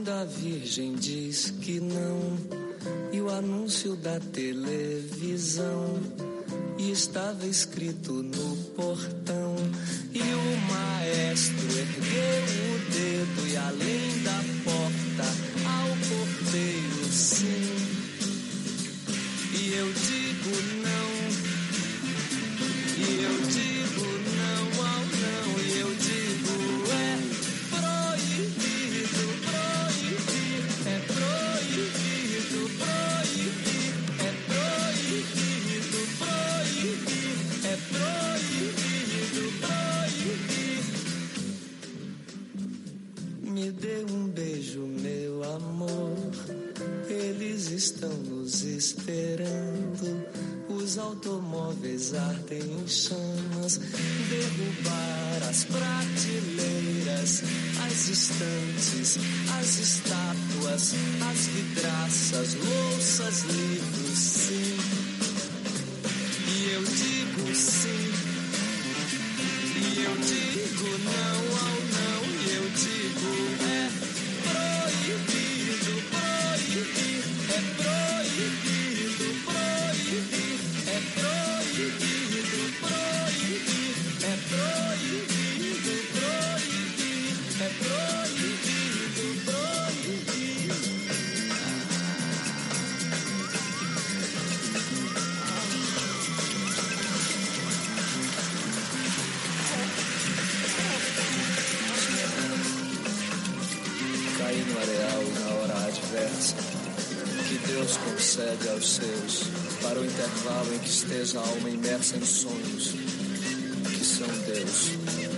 quando a Virgem diz que não, e o anúncio da televisão, e estava escrito no portão, e o maestro ergueu o dedo, e além da porta ao porteiro sim, e eu digo não, e eu digo não ao não, e eu digo é proibido, proibir, é proibido, proibir, é proibido, proibir, é proibido, proibir. Me dê um beijo, meu amor, eles estão nos esperando. Os automóveis ardem em chamas, derrubar as prateleiras, as estantes, as estátuas, as vidraças, louças, livros, sim. E eu digo sim, e eu digo não ao não, e eu digo é proibido, proibir, é proibido, proibir. É proibido, proibir, é proibido, proibir, é proibido, proibir. Caí no areal e na hora adversa, que Deus concede aos seus, para o intervalo em que esteja a alma imersa em sonhos, que são Deus.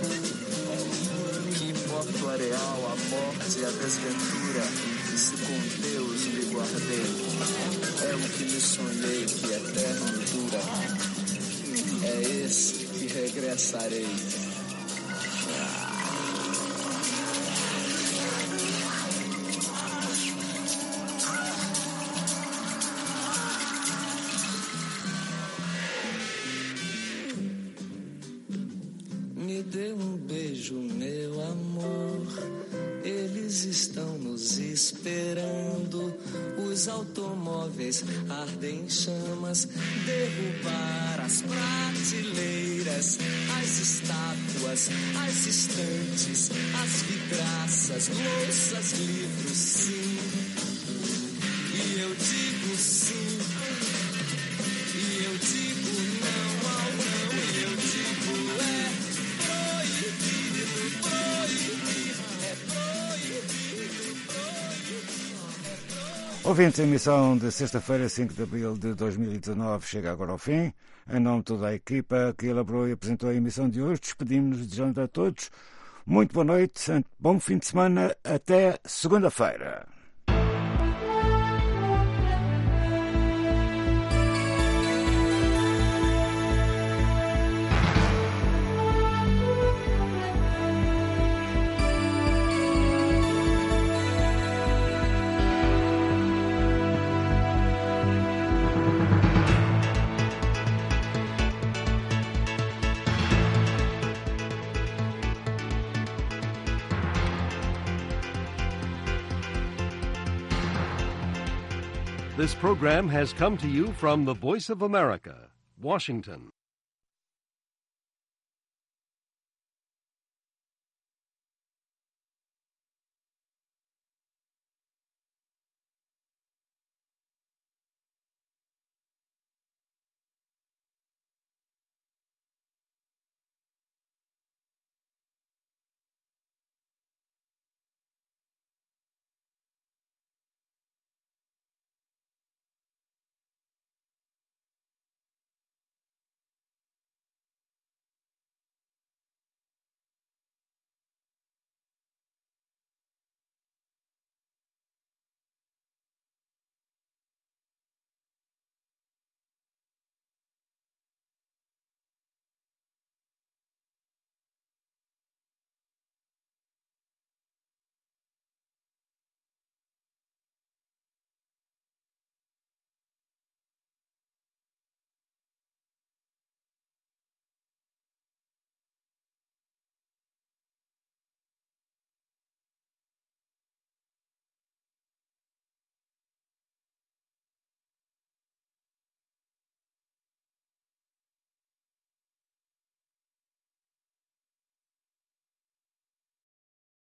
Que importa o areal, a morte e a desventura, e se com Deus me guardei, é o que me sonhei que eterno dura, é esse que regressarei. Me dê um beijo, meu amor, eles estão nos esperando. Os automóveis ardem em chamas, derrubar as prateleiras, as estátuas, as estantes, as vidraças, louças, livros, sim. E eu digo sim, e eu digo não ao não, e eu digo é proibido, proibir, é proibido, proibir. Ouvintes, a emissão de sexta-feira, cinco de abril de dois mil e dezanove, chega agora ao fim. Em nome de toda a equipa que elaborou e apresentou a emissão de hoje, despedimos-nos desejando a todos muito boa noite, bom fim de semana, até segunda-feira. This program has come to you from the Voice of America, Washington.